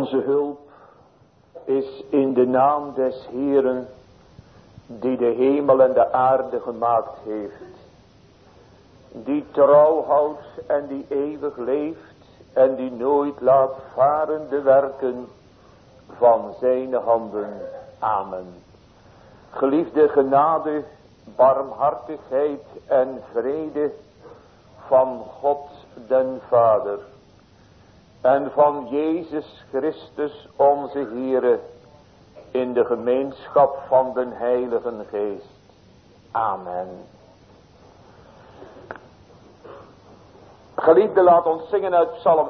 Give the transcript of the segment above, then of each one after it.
Onze hulp is in de naam des Heeren, die de hemel en de aarde gemaakt heeft. Die trouw houdt en die eeuwig leeft en die nooit laat varen de werken van zijn handen. Amen. Geliefde genade, barmhartigheid en vrede van God den Vader en van Jezus Christus onze Heere in de gemeenschap van den Heiligen Geest. Amen. Geliefde, laat ons zingen uit Psalm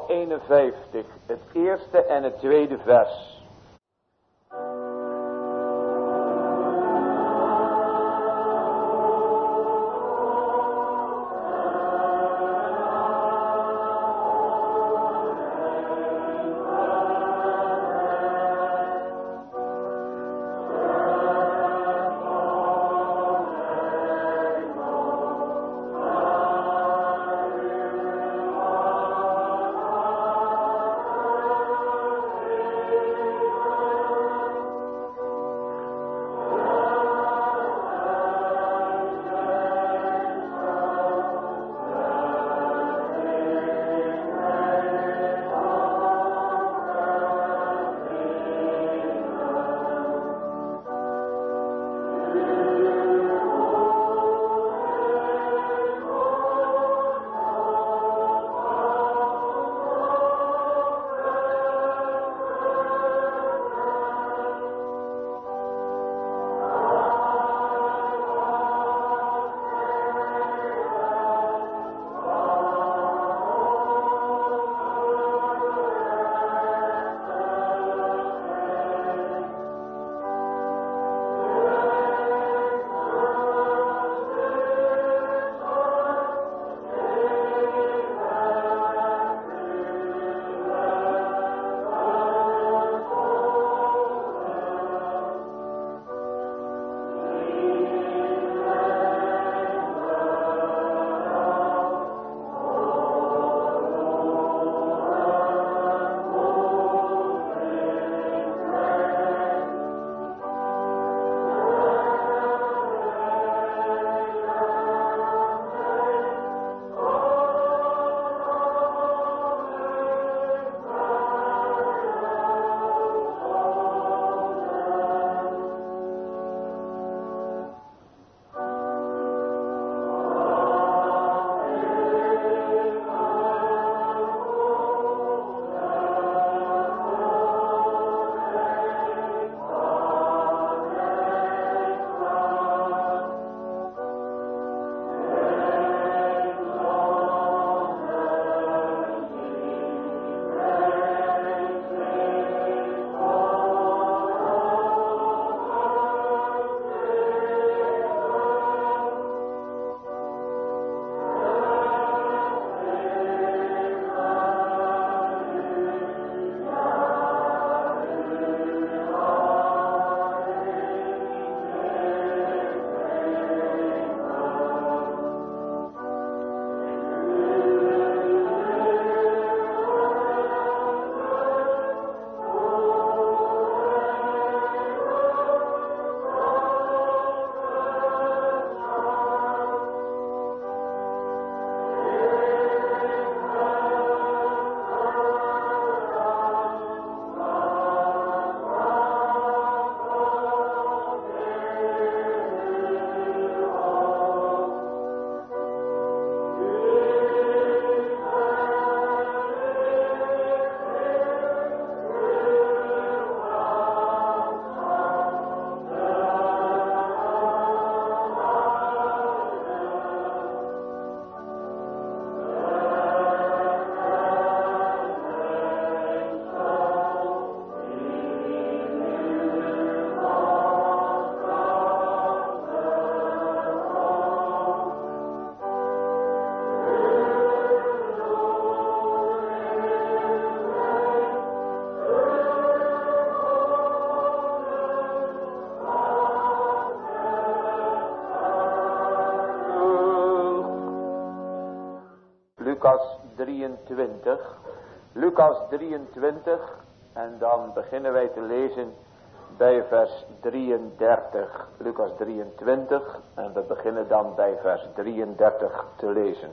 51, het eerste en het tweede vers. Lukas 23, En dan beginnen wij te lezen bij vers 33, Lucas 23. En we beginnen dan bij vers 33 te lezen.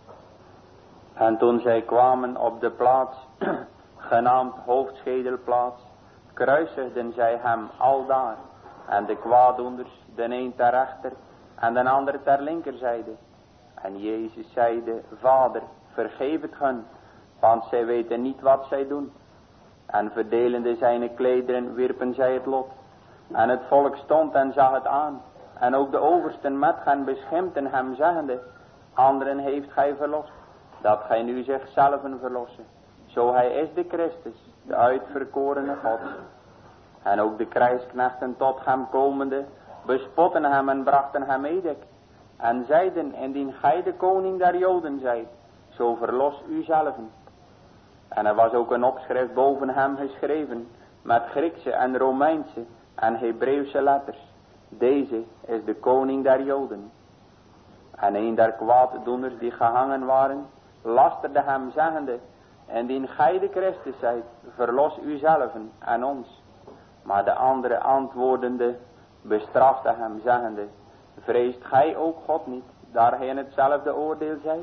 En toen zij kwamen op de plaats, genaamd hoofdschedelplaats, kruisigden zij hem aldaar. En de kwaaddoenders, de een ter rechter en de ander ter linkerzijde. En Jezus zeide, Vader, vergeef het hun, want zij weten niet wat zij doen. En verdelende zijn klederen wierpen zij het lot. En het volk stond en zag het aan. En ook de oversten met hen beschimpten hem, zeggende, anderen heeft gij verlost, dat gij nu zichzelven verlossen. Zo hij is de Christus, de uitverkorene Gods. En ook de krijgsknechten tot hem komende, bespotten hem en brachten hem edik. En zeiden, indien gij de koning der Joden zijt, zo verlos uzelven. En er was ook een opschrift boven hem geschreven, met Griekse en Romeinse en Hebreeuwse letters. Deze is de koning der Joden. En een der kwaaddoeners die gehangen waren, lasterde hem, zeggende, indien gij de Christus zijt, verlos uzelven en ons. Maar de andere antwoordende, bestrafte hem, zeggende, vreest gij ook God niet, daar gij in hetzelfde oordeel zijt?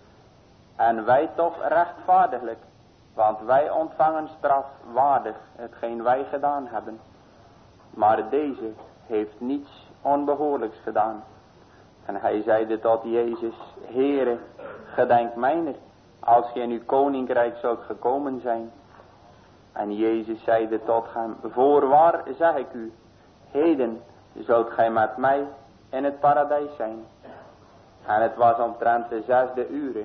En wij toch rechtvaardiglijk, want wij ontvangen straf waardig hetgeen wij gedaan hebben. Maar deze heeft niets onbehoorlijks gedaan. En hij zeide tot Jezus, Heere, gedenk mijner, als gij in uw koninkrijk zult gekomen zijn. En Jezus zeide tot hem, voorwaar zeg ik u, heden zult gij met mij in het paradijs zijn. En het was omtrent de 6e ure.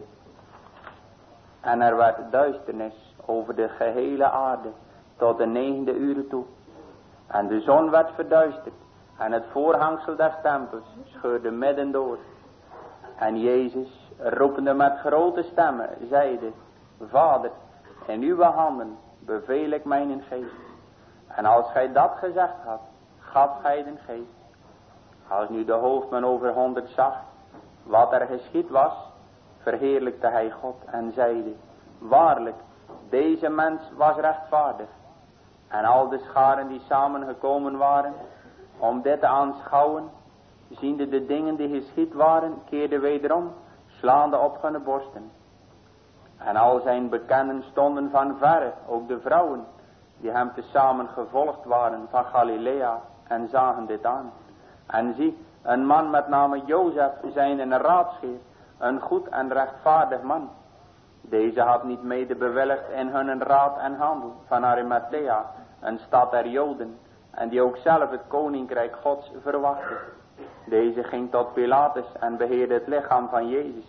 En er werd duisternis over de gehele aarde tot de 9e ure toe. En de zon werd verduisterd en het voorhangsel des tempels scheurde midden door. En Jezus, roepende met grote stemmen, zeide, Vader, in uw handen beveel ik mijn geest. En als gij dat gezegd had, gaf gij den geest. Als nu de hoofdman over 100 zag wat er geschied was, verheerlijkte hij God en zeide, waarlijk, deze mens was rechtvaardig. En al de scharen die samengekomen waren, om dit te aanschouwen, ziende de dingen die geschied waren, keerden wederom, slaande op hun borsten. En al zijn bekenden stonden van verre, ook de vrouwen, die hem tezamen gevolgd waren van Galilea, en zagen dit aan. En zie, een man met name Jozef, zijn een raadsheer, een goed en rechtvaardig man. Deze had niet mede bewilligd in hun raad en handel van Arimathea, een stad der Joden, en die ook zelf het koninkrijk Gods verwachtte. Deze ging tot Pilatus en beheerde het lichaam van Jezus.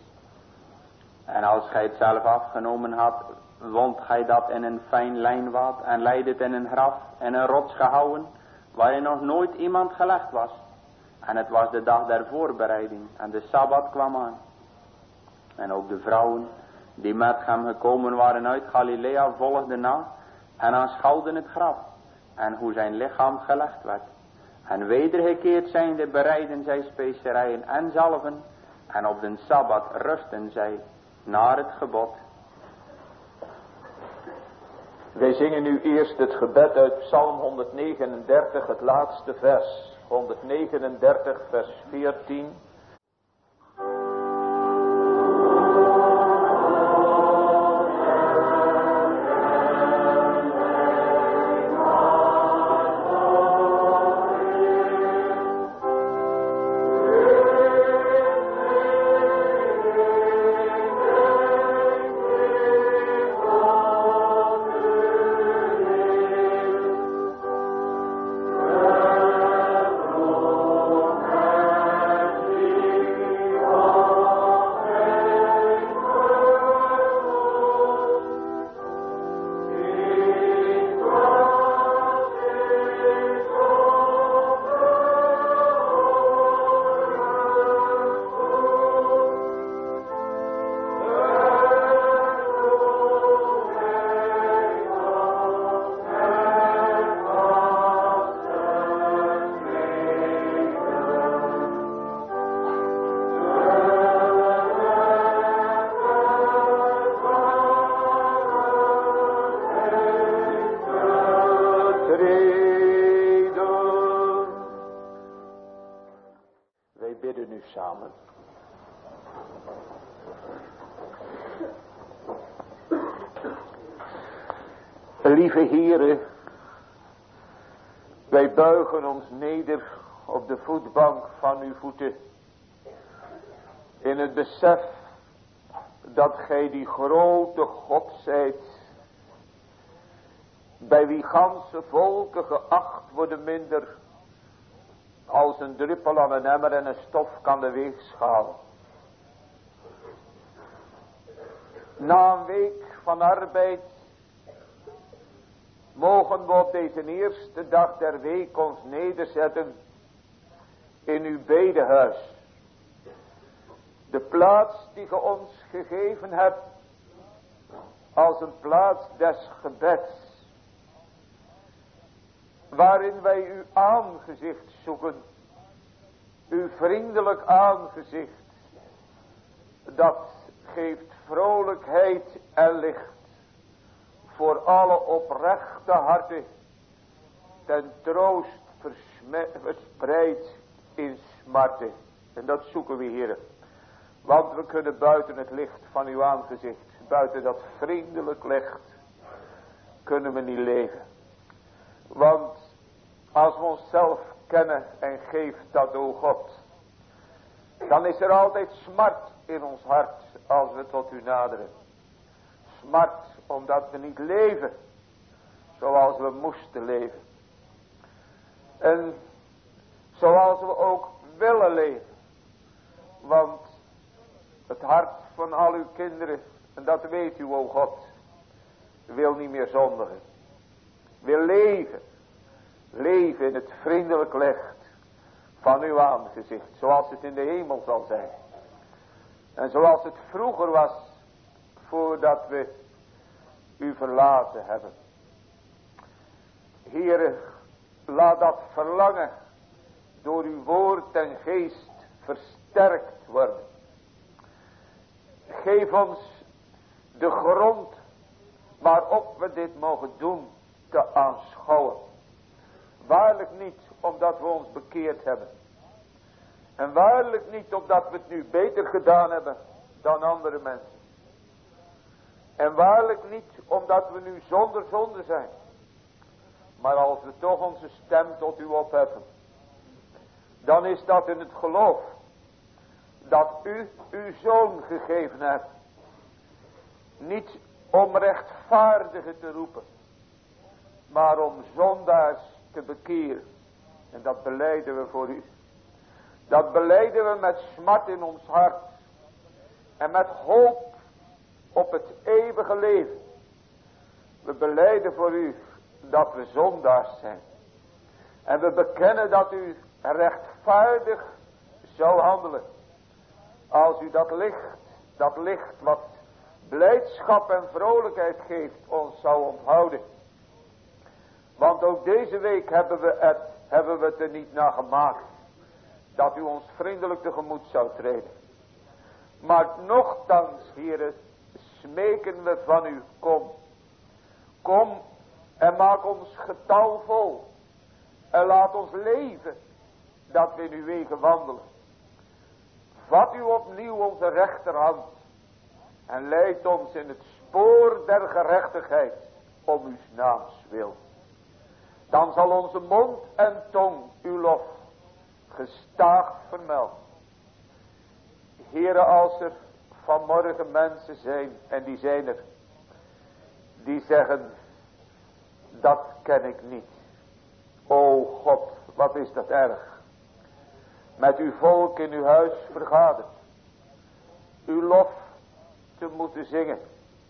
En als gij het zelf afgenomen had, wond gij dat in een fijn lijnwaad en leidde het in een graf, in een rots gehouwen, waarin nog nooit iemand gelegd was. En het was de dag der voorbereiding en de Sabbat kwam aan. En ook de vrouwen die met hem gekomen waren uit Galilea volgden na en aanschouwden het graf en hoe zijn lichaam gelegd werd. En wedergekeerd zijnde bereidden zij specerijen en zalven en op den Sabbat rusten zij naar het gebod. Wij zingen nu eerst het gebed uit Psalm 139, het laatste vers. 139 vers 14. Lieve Heere, wij buigen ons neder op de voetbank van uw voeten. In het besef dat gij die grote God zijt. Bij wie ganse volken geacht worden minder. Als een druppel aan een emmer en een stof kan de weegschaal. Na een week van arbeid mogen we op deze eerste dag der week ons nederzetten in uw bedehuis. De plaats die ge ons gegeven hebt als een plaats des gebeds. Waarin wij uw aangezicht zoeken. Uw vriendelijk aangezicht. Dat geeft vrolijkheid en licht. Voor alle oprechte harten. Ten troost verspreid in smarte. En dat zoeken we, Heere. Want we kunnen buiten het licht van uw aangezicht. Buiten dat vriendelijk licht. Kunnen we niet leven. Want als we onszelf kennen en geeft dat, o God. Dan is er altijd smart in ons hart als we tot u naderen. Smart omdat we niet leven zoals we moesten leven. En zoals we ook willen leven. Want het hart van al uw kinderen, en dat weet u, o God, wil niet meer zondigen. Wil leven. Leven in het vriendelijk licht van uw aangezicht. Zoals het in de hemel zal zijn. En zoals het vroeger was. Voordat we u verlaten hebben. Heere, laat dat verlangen door uw woord en geest versterkt worden. Geef ons de grond waarop we dit mogen doen te aanschouwen. Waarlijk niet omdat we ons bekeerd hebben. En waarlijk niet omdat we het nu beter gedaan hebben dan andere mensen. En waarlijk niet omdat we nu zonder zonde zijn. Maar als we toch onze stem tot u opheffen. Dan is dat in het geloof. Dat u uw zoon gegeven hebt. Niet om rechtvaardigen te roepen. Maar om zondaars te bekeren. En dat belijden we voor u. Dat belijden we met smart in ons hart. En met hoop op het eeuwige leven. We belijden voor u dat we zondaars zijn. En we bekennen dat u rechtvaardig zou handelen. Als u dat licht wat blijdschap en vrolijkheid geeft, ons zou onthouden. Want ook deze week hebben we het er niet naar gemaakt. Dat u ons vriendelijk tegemoet zou treden. Maar nochtans, Heere, smeken we van u, kom. Kom en maak ons getal vol. En laat ons leven, dat we in uw wegen wandelen. Vat u opnieuw onze rechterhand. En leid ons in het spoor der gerechtigheid, om uw naams wil. Dan zal onze mond en tong uw lof gestaag vermelden. Heere, als er vanmorgen mensen zijn, en die zijn er, die zeggen, dat ken ik niet. O God, wat is dat erg. Met uw volk in uw huis vergaderd. Uw lof te moeten zingen.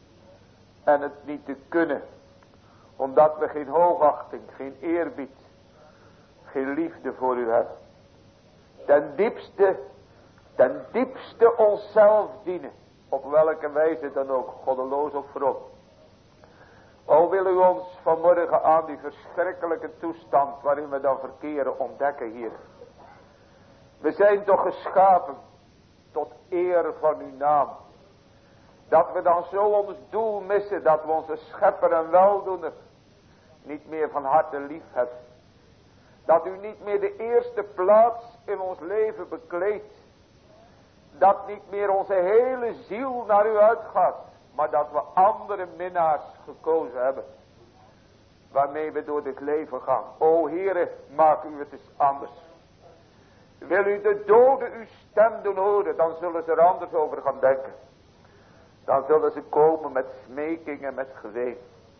En het niet te kunnen. Omdat we geen hoogachting, geen eerbied, geen liefde voor u hebben. Ten diepste onszelf dienen. Op welke wijze dan ook, goddeloos of vroom. O, wil u ons vanmorgen aan die verschrikkelijke toestand waarin we dan verkeren ontdekken hier. We zijn toch geschapen tot eer van uw naam. Dat we dan zo ons doel missen dat we onze schepper en weldoener niet meer van harte lief hebben. Dat u niet meer de eerste plaats in ons leven bekleedt. Dat niet meer onze hele ziel naar u uitgaat. Maar dat we andere minnaars gekozen hebben. waarmee we door dit leven gaan. O Heere, maak u het eens anders. Wil u de doden uw stem doen horen, dan zullen ze er anders over gaan denken. Dan zullen ze komen met smeking en met geween.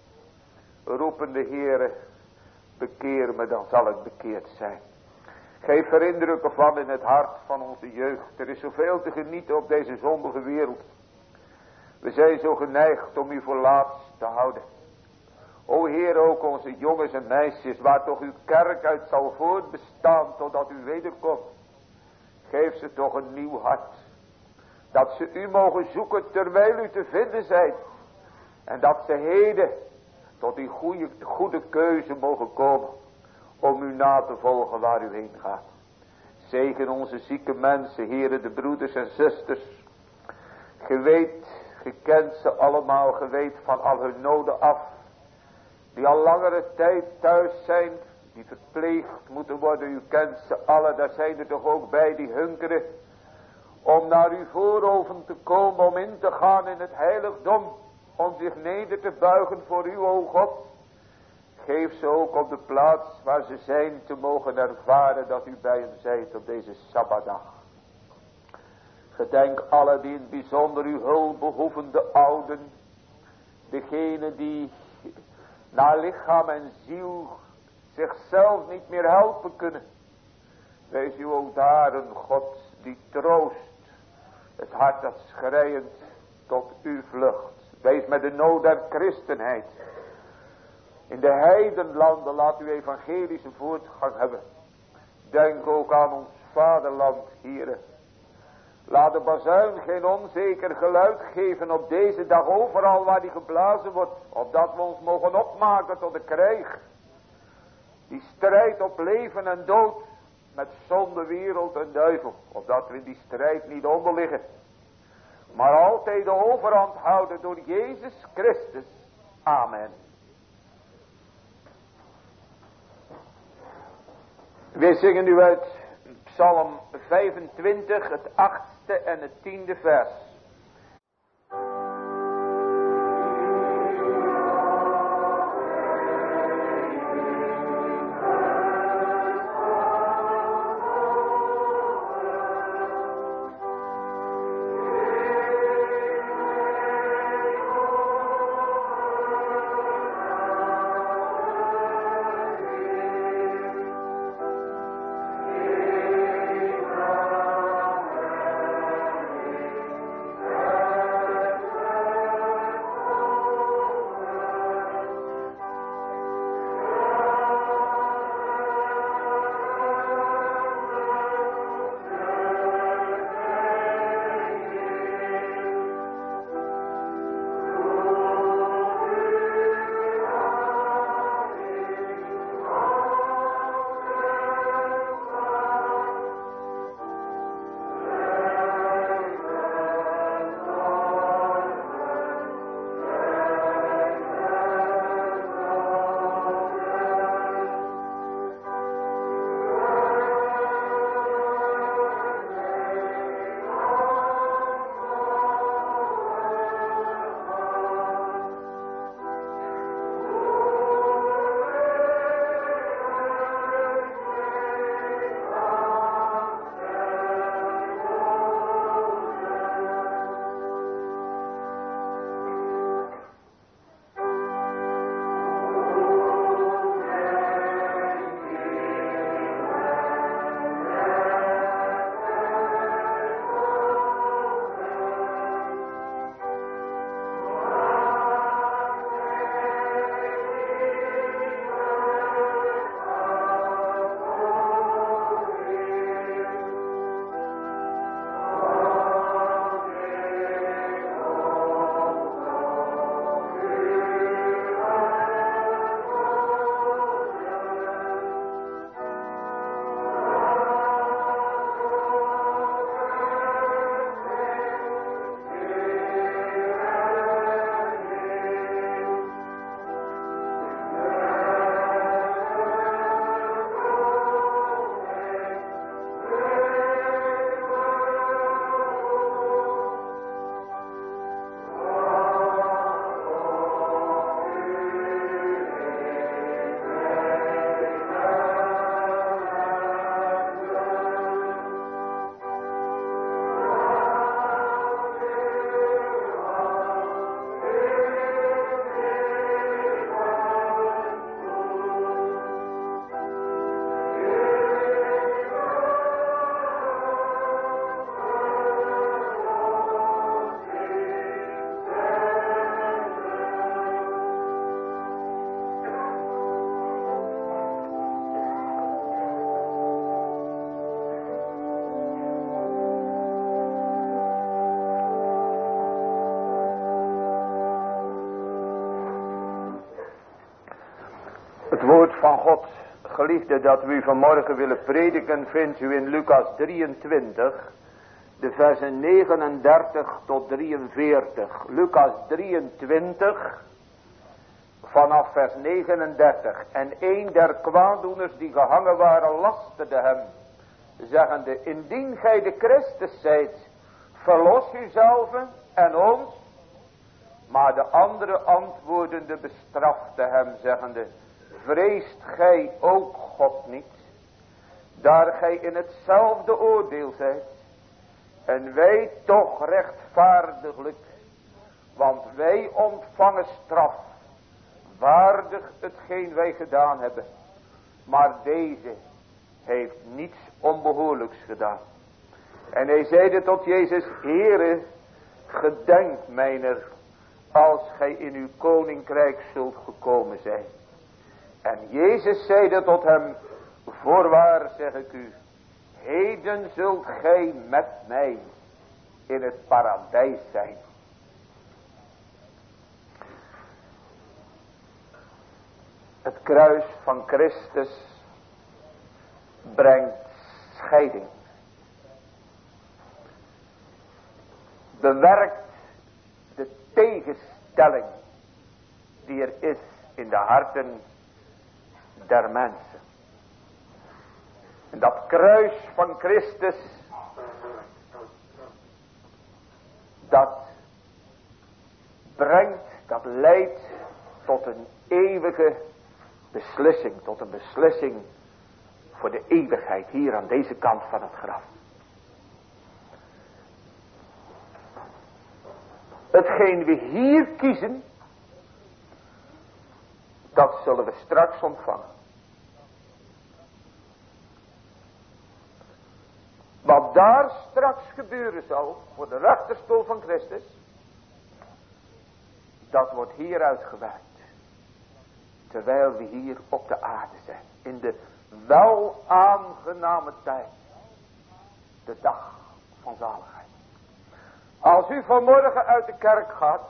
Roepen de Heere, bekeer me, dan zal ik bekeerd zijn. Geef er indrukken van in het hart van onze jeugd. Er is zoveel te genieten op deze zondige wereld. We zijn zo geneigd om u voor laatst te houden. O Heer, ook onze jongens en meisjes, waar toch uw kerk uit zal voortbestaan totdat u wederkomt. Geef ze toch een nieuw hart. Dat ze u mogen zoeken terwijl u te vinden zijt. En dat ze heden tot die goede keuze mogen komen. Om u na te volgen waar u heen gaat. Zegen onze zieke mensen, heren, de broeders en zusters. Ge weet, ge kent ze allemaal, ge weet van al hun noden af. Die al langere tijd thuis zijn, die verpleegd moeten worden. U kent ze alle, daar zijn er toch ook bij die hunkeren. Om naar uw voorhoven te komen, om in te gaan in het heiligdom. Om zich neder te buigen voor u, o God. Geef ze ook op de plaats waar ze zijn te mogen ervaren dat u bij hen zijt op deze Sabbatdag. Gedenk alle die in het bijzonder uw hulp behoeven, de ouden. Degenen die naar lichaam en ziel zichzelf niet meer helpen kunnen. Wees u ook daar een God die troost. Het hart dat schreiend tot u vlucht. Wees met de nood der christenheid. In de heidenlanden laat u evangelische voortgang hebben. Denk ook aan ons vaderland, Heere. Laat de bazuin geen onzeker geluid geven op deze dag overal waar die geblazen wordt. Opdat we ons mogen opmaken tot de krijg. Die strijd op leven en dood met zonde, wereld en duivel. Opdat we in die strijd niet onderliggen. Maar altijd de overhand houden door Jezus Christus. Amen. We zingen nu uit Psalm 25, het 8e en het 10e vers. woord van God, geliefde, dat we u vanmorgen willen prediken, vindt u in Lucas 23, de versen 39 tot 43. Lucas 23, vanaf vers 39. En een der kwaaddoeners die gehangen waren, lasterde hem, zeggende: indien gij de Christus zijt, verlos uzelf en ons. Maar de andere antwoordende bestrafte hem, zeggende: vreest gij ook God niet, daar gij in hetzelfde oordeel zijt, en wij toch rechtvaardiglijk, want wij ontvangen straf, waardig hetgeen wij gedaan hebben. Maar deze heeft niets onbehoorlijks gedaan. En hij zeide tot Jezus: Heere, gedenk mijner, als gij in uw koninkrijk zult gekomen zijn. En Jezus zeide tot hem: voorwaar zeg ik u, heden zult gij met mij in het paradijs zijn. Het kruis van Christus brengt scheiding. Bewerkt de tegenstelling die er is in de harten der mensen. En dat kruis van Christus, dat brengt, dat leidt tot een eeuwige beslissing, tot een beslissing voor de eeuwigheid hier aan deze kant van het graf. Hetgeen we hier kiezen, dat zullen we straks ontvangen. Wat daar straks gebeuren zal, voor de rechterstoel van Christus, dat wordt hier uitgewerkt. Terwijl we hier op de aarde zijn. In de wel aangename tijd. De dag van zaligheid. Als u vanmorgen uit de kerk gaat,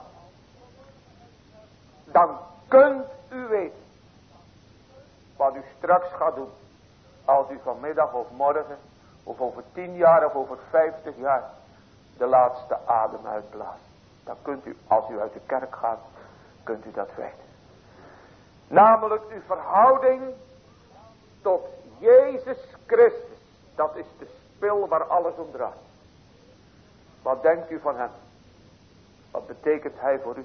dan kunt u weten wat u straks gaat doen. Als u vanmiddag of morgen, of over 10 jaar of over 50 jaar, de laatste adem uitblaast. Dan kunt u, als u uit de kerk gaat, kunt u dat weten. Namelijk uw verhouding tot Jezus Christus. Dat is de spil waar alles om draait. Wat denkt u van hem? Wat betekent hij voor u?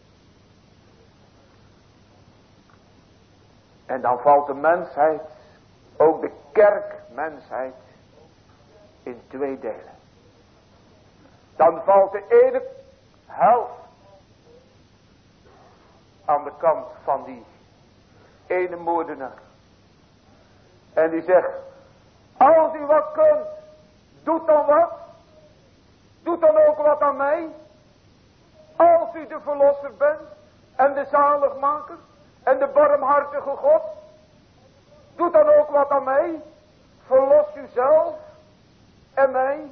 En dan valt de mensheid, ook de kerkmensheid, in 2 delen. Dan valt de ene helft aan de kant van die ene moordenaar. En die zegt: als u wat kunt, doet dan wat. Doet dan ook wat aan mij. Als u de verlosser bent en de zaligmaker en de barmhartige God, doet dan ook wat aan mij. Verlos uzelf en mij.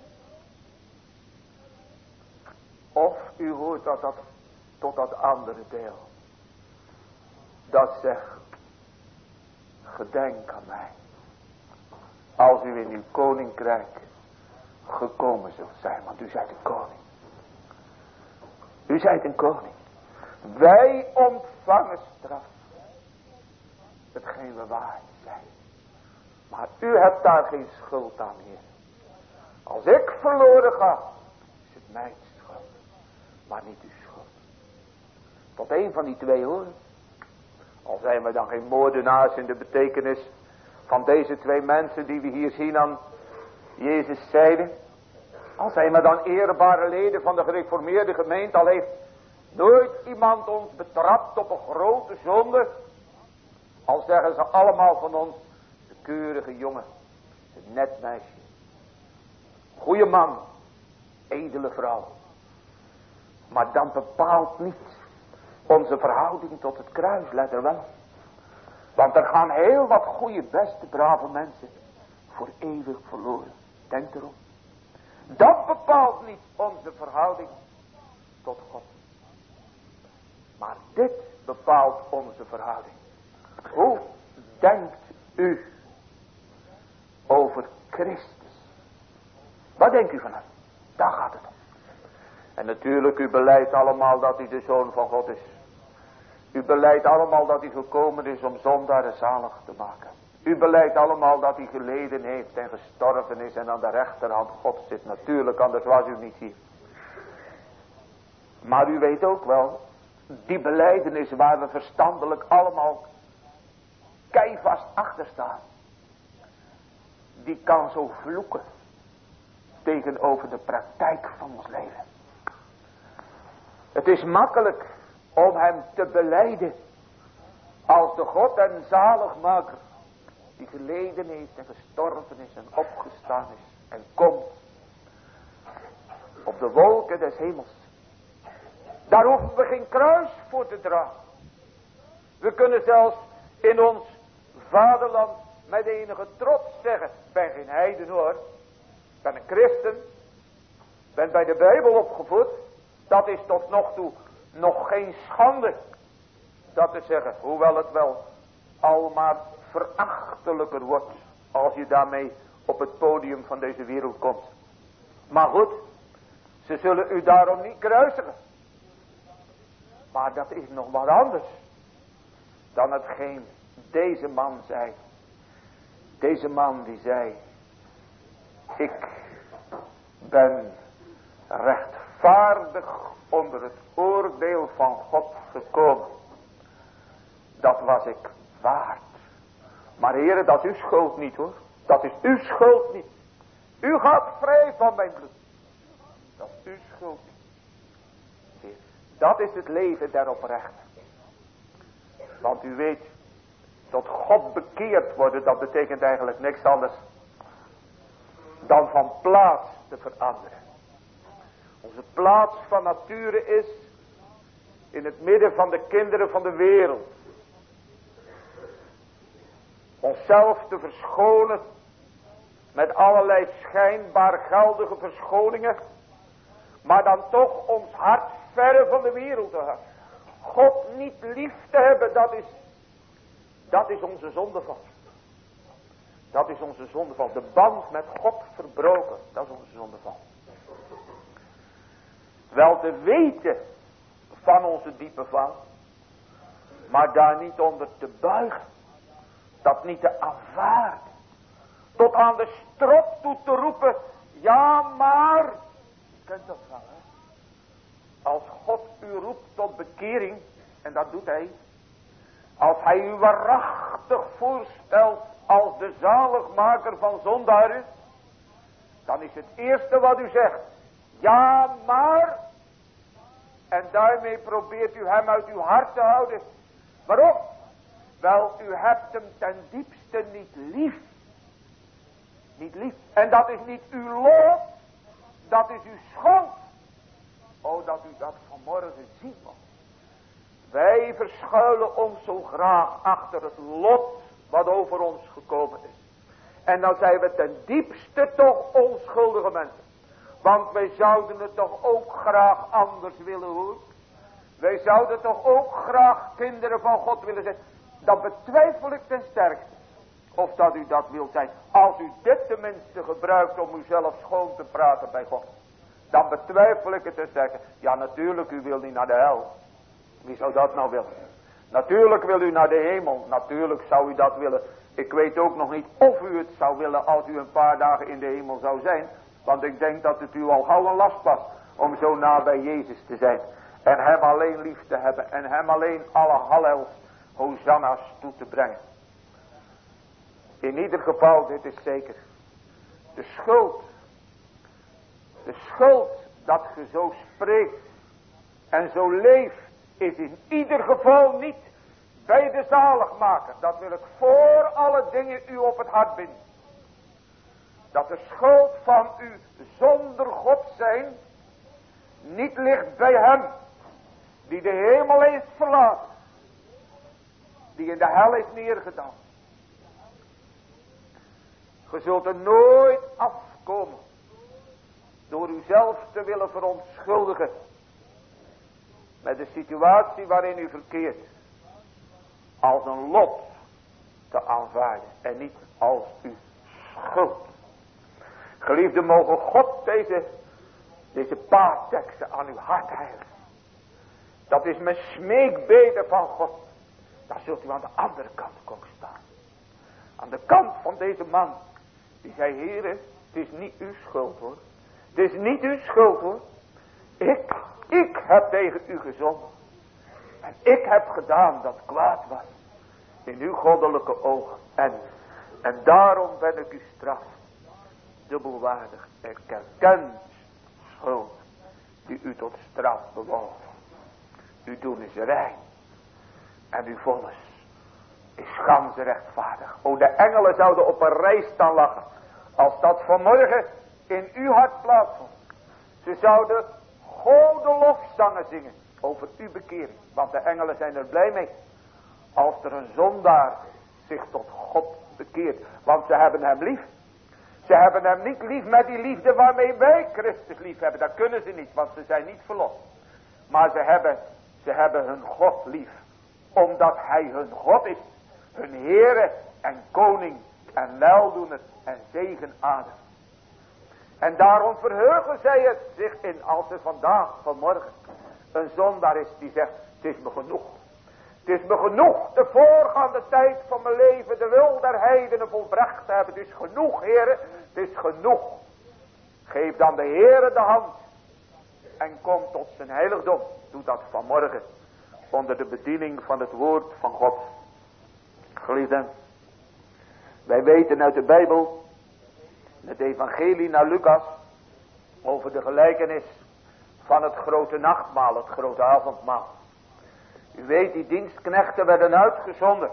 Of u hoort dat tot dat andere deel. Dat zegt: gedenk aan mij. Als u in uw koninkrijk gekomen zult zijn. Want u zijt een koning. U zijt een koning. Wij ontvangen straf. Hetgeen we waard zijn. Maar u hebt daar geen schuld aan, Heer. Als ik verloren ga, is het mijn schuld. Maar niet uw schuld. Tot een van die 2 hoor. Al zijn we dan geen moordenaars in de betekenis van deze 2 mensen die we hier zien aan Jezus zijde. Al zijn we dan eerbare leden van de gereformeerde gemeente. Al heeft nooit iemand ons betrapt op een grote zonde. Al zeggen ze allemaal van ons: de keurige jongen, een net meisje, goeie man, edele vrouw. Maar dan bepaalt niet onze verhouding tot het kruis, let er wel. Want er gaan heel wat goede, beste, brave mensen voor eeuwig verloren. Denk erom. Dat bepaalt niet onze verhouding tot God. Maar dit bepaalt onze verhouding. Hoe denkt u over Christus? Wat denkt u van hem? Daar gaat het om. En natuurlijk, u beleidt allemaal dat hij de Zoon van God is. U beleidt allemaal dat hij gekomen is om zondaren zalig te maken. U beleidt allemaal dat hij geleden heeft en gestorven is en aan de rechterhand God zit. Natuurlijk, anders was u niet hier. Maar u weet ook wel, die belijdenis waar we verstandelijk allemaal keivast achter staan, die kan zo vloeken tegenover de praktijk van ons leven. Het is makkelijk om hem te belijden als de God en zaligmaker die geleden heeft en gestorven is en opgestaan is en komt op de wolken des hemels. Daar hoeven we geen kruis voor te dragen. We kunnen zelfs in ons vaderland met enige trots zeggen, ik ben geen heiden hoor, ik ben een christen, ben bij de Bijbel opgevoed. Dat is tot nog toe nog geen schande, dat te zeggen, hoewel het wel al maar verachtelijker wordt als je daarmee op het podium van deze wereld komt. Maar goed, ze zullen u daarom niet kruisigen. Maar dat is nog wat anders dan hetgeen deze man zei. Deze man die zei, ik ben rechtvaardig onder het oordeel van God gekomen. Dat was ik waard. Maar heren, dat is uw schuld niet hoor. Dat is uw schuld niet. U gaat vrij van mijn bloed. Dat is uw schuld niet. Heer, dat is het leven der oprechten. Want u weet, tot God bekeerd worden, dat betekent eigenlijk niks anders dan van plaats te veranderen. Onze plaats van nature is in het midden van de kinderen van de wereld. Onszelf te verschonen met allerlei schijnbaar geldige verschoningen, maar dan toch ons hart verre van de wereld te hebben. God niet lief te hebben, dat is onze zondeval. Dat is onze zondeval. De band met God verbroken, dat is onze zondeval. Wel te weten van onze diepe val, maar daar niet onder te buigen. Dat niet te aanvaarden. Tot aan de strop toe te roepen, ja maar. Je kent dat wel hè. Als God u roept tot bekering, en dat doet hij. Als hij u waarachtig voorstelt als de zaligmaker van zondaren, dan is het eerste wat u zegt, ja maar. En daarmee probeert u hem uit uw hart te houden. Waarom? Wel, u hebt hem ten diepste niet lief. Niet lief. En dat is niet uw lot, dat is uw schuld. O, dat u dat vanmorgen zien mag. Wij verschuilen ons zo graag achter het lot wat over ons gekomen is. En dan zijn we ten diepste toch onschuldige mensen. Want wij zouden het toch ook graag anders willen hoor. Wij zouden toch ook graag kinderen van God willen zijn. Dat betwijfel ik ten sterkste. Of dat u dat wilt zijn. Als u dit tenminste gebruikt om uzelf schoon te praten bij God. Dan betwijfel ik het ten sterkste. Ja natuurlijk, u wil niet naar de hel. Wie zou dat nou willen? Natuurlijk wil u naar de hemel. Natuurlijk zou u dat willen. Ik weet ook nog niet of u het zou willen als u een paar dagen in de hemel zou zijn. Want ik denk dat het u al gauw een last was om zo na bij Jezus te zijn. En hem alleen lief te hebben. En hem alleen alle hallels, hosanna's toe te brengen. In ieder geval, dit is zeker. De schuld dat je zo spreekt en zo leeft, is in ieder geval niet bij de zaligmaker. Dat wil ik voor alle dingen u op het hart binden. Dat de schuld van u zonder God zijn niet ligt bij hem die de hemel heeft verlaten, die in de hel is neergedaan. Je zult er nooit afkomen door uzelf te willen verontschuldigen met de situatie waarin u verkeert als een lot te aanvaarden. aanvaarden en niet als uw schuld. Geliefde, mogen God deze paar teksten aan uw hart heilen. Dat is mijn smeekbede van God. Dan zult u aan de andere kant komen staan. Aan de kant van deze man. Die zei, Heere, het is niet uw schuld hoor. Het is niet uw schuld hoor. Ik heb tegen u gezonden. En ik heb gedaan dat kwaad was. In uw goddelijke ogen. En daarom ben ik uw straf dubbelwaardig. Ik herken schuld die u tot straf bewoog. Uw doen is rein. En uw vonnis is ganse rechtvaardig. O, de engelen zouden op een rij staan lachen. Als dat vanmorgen in uw hart plaatsvond. Ze zouden gode lofzangen zingen over uw bekering. Want de engelen zijn er blij mee. Als er een zondaar zich tot God bekeert. Want ze hebben hem lief. Ze hebben hem niet lief met die liefde waarmee wij Christus lief hebben. Dat kunnen ze niet, want ze zijn niet verlost. Maar ze hebben hun God lief. Omdat hij hun God is. Hun Heere en Koning en weldoener en zegenader. En daarom verheugen zij het zich in als er vanmorgen een zondaar is die zegt, het is me genoeg. Het is me genoeg de voorgaande tijd van mijn leven de wil der heidenen volbracht te hebben. Het is genoeg, Heere, het is genoeg. Geef dan de Heere de hand en kom tot zijn heiligdom. Doe dat vanmorgen onder de bediening van het woord van God. Geliefden, wij weten uit de Bijbel, het evangelie naar Lucas, over de gelijkenis van het grote nachtmaal, het grote avondmaal. U weet, die dienstknechten werden uitgezonden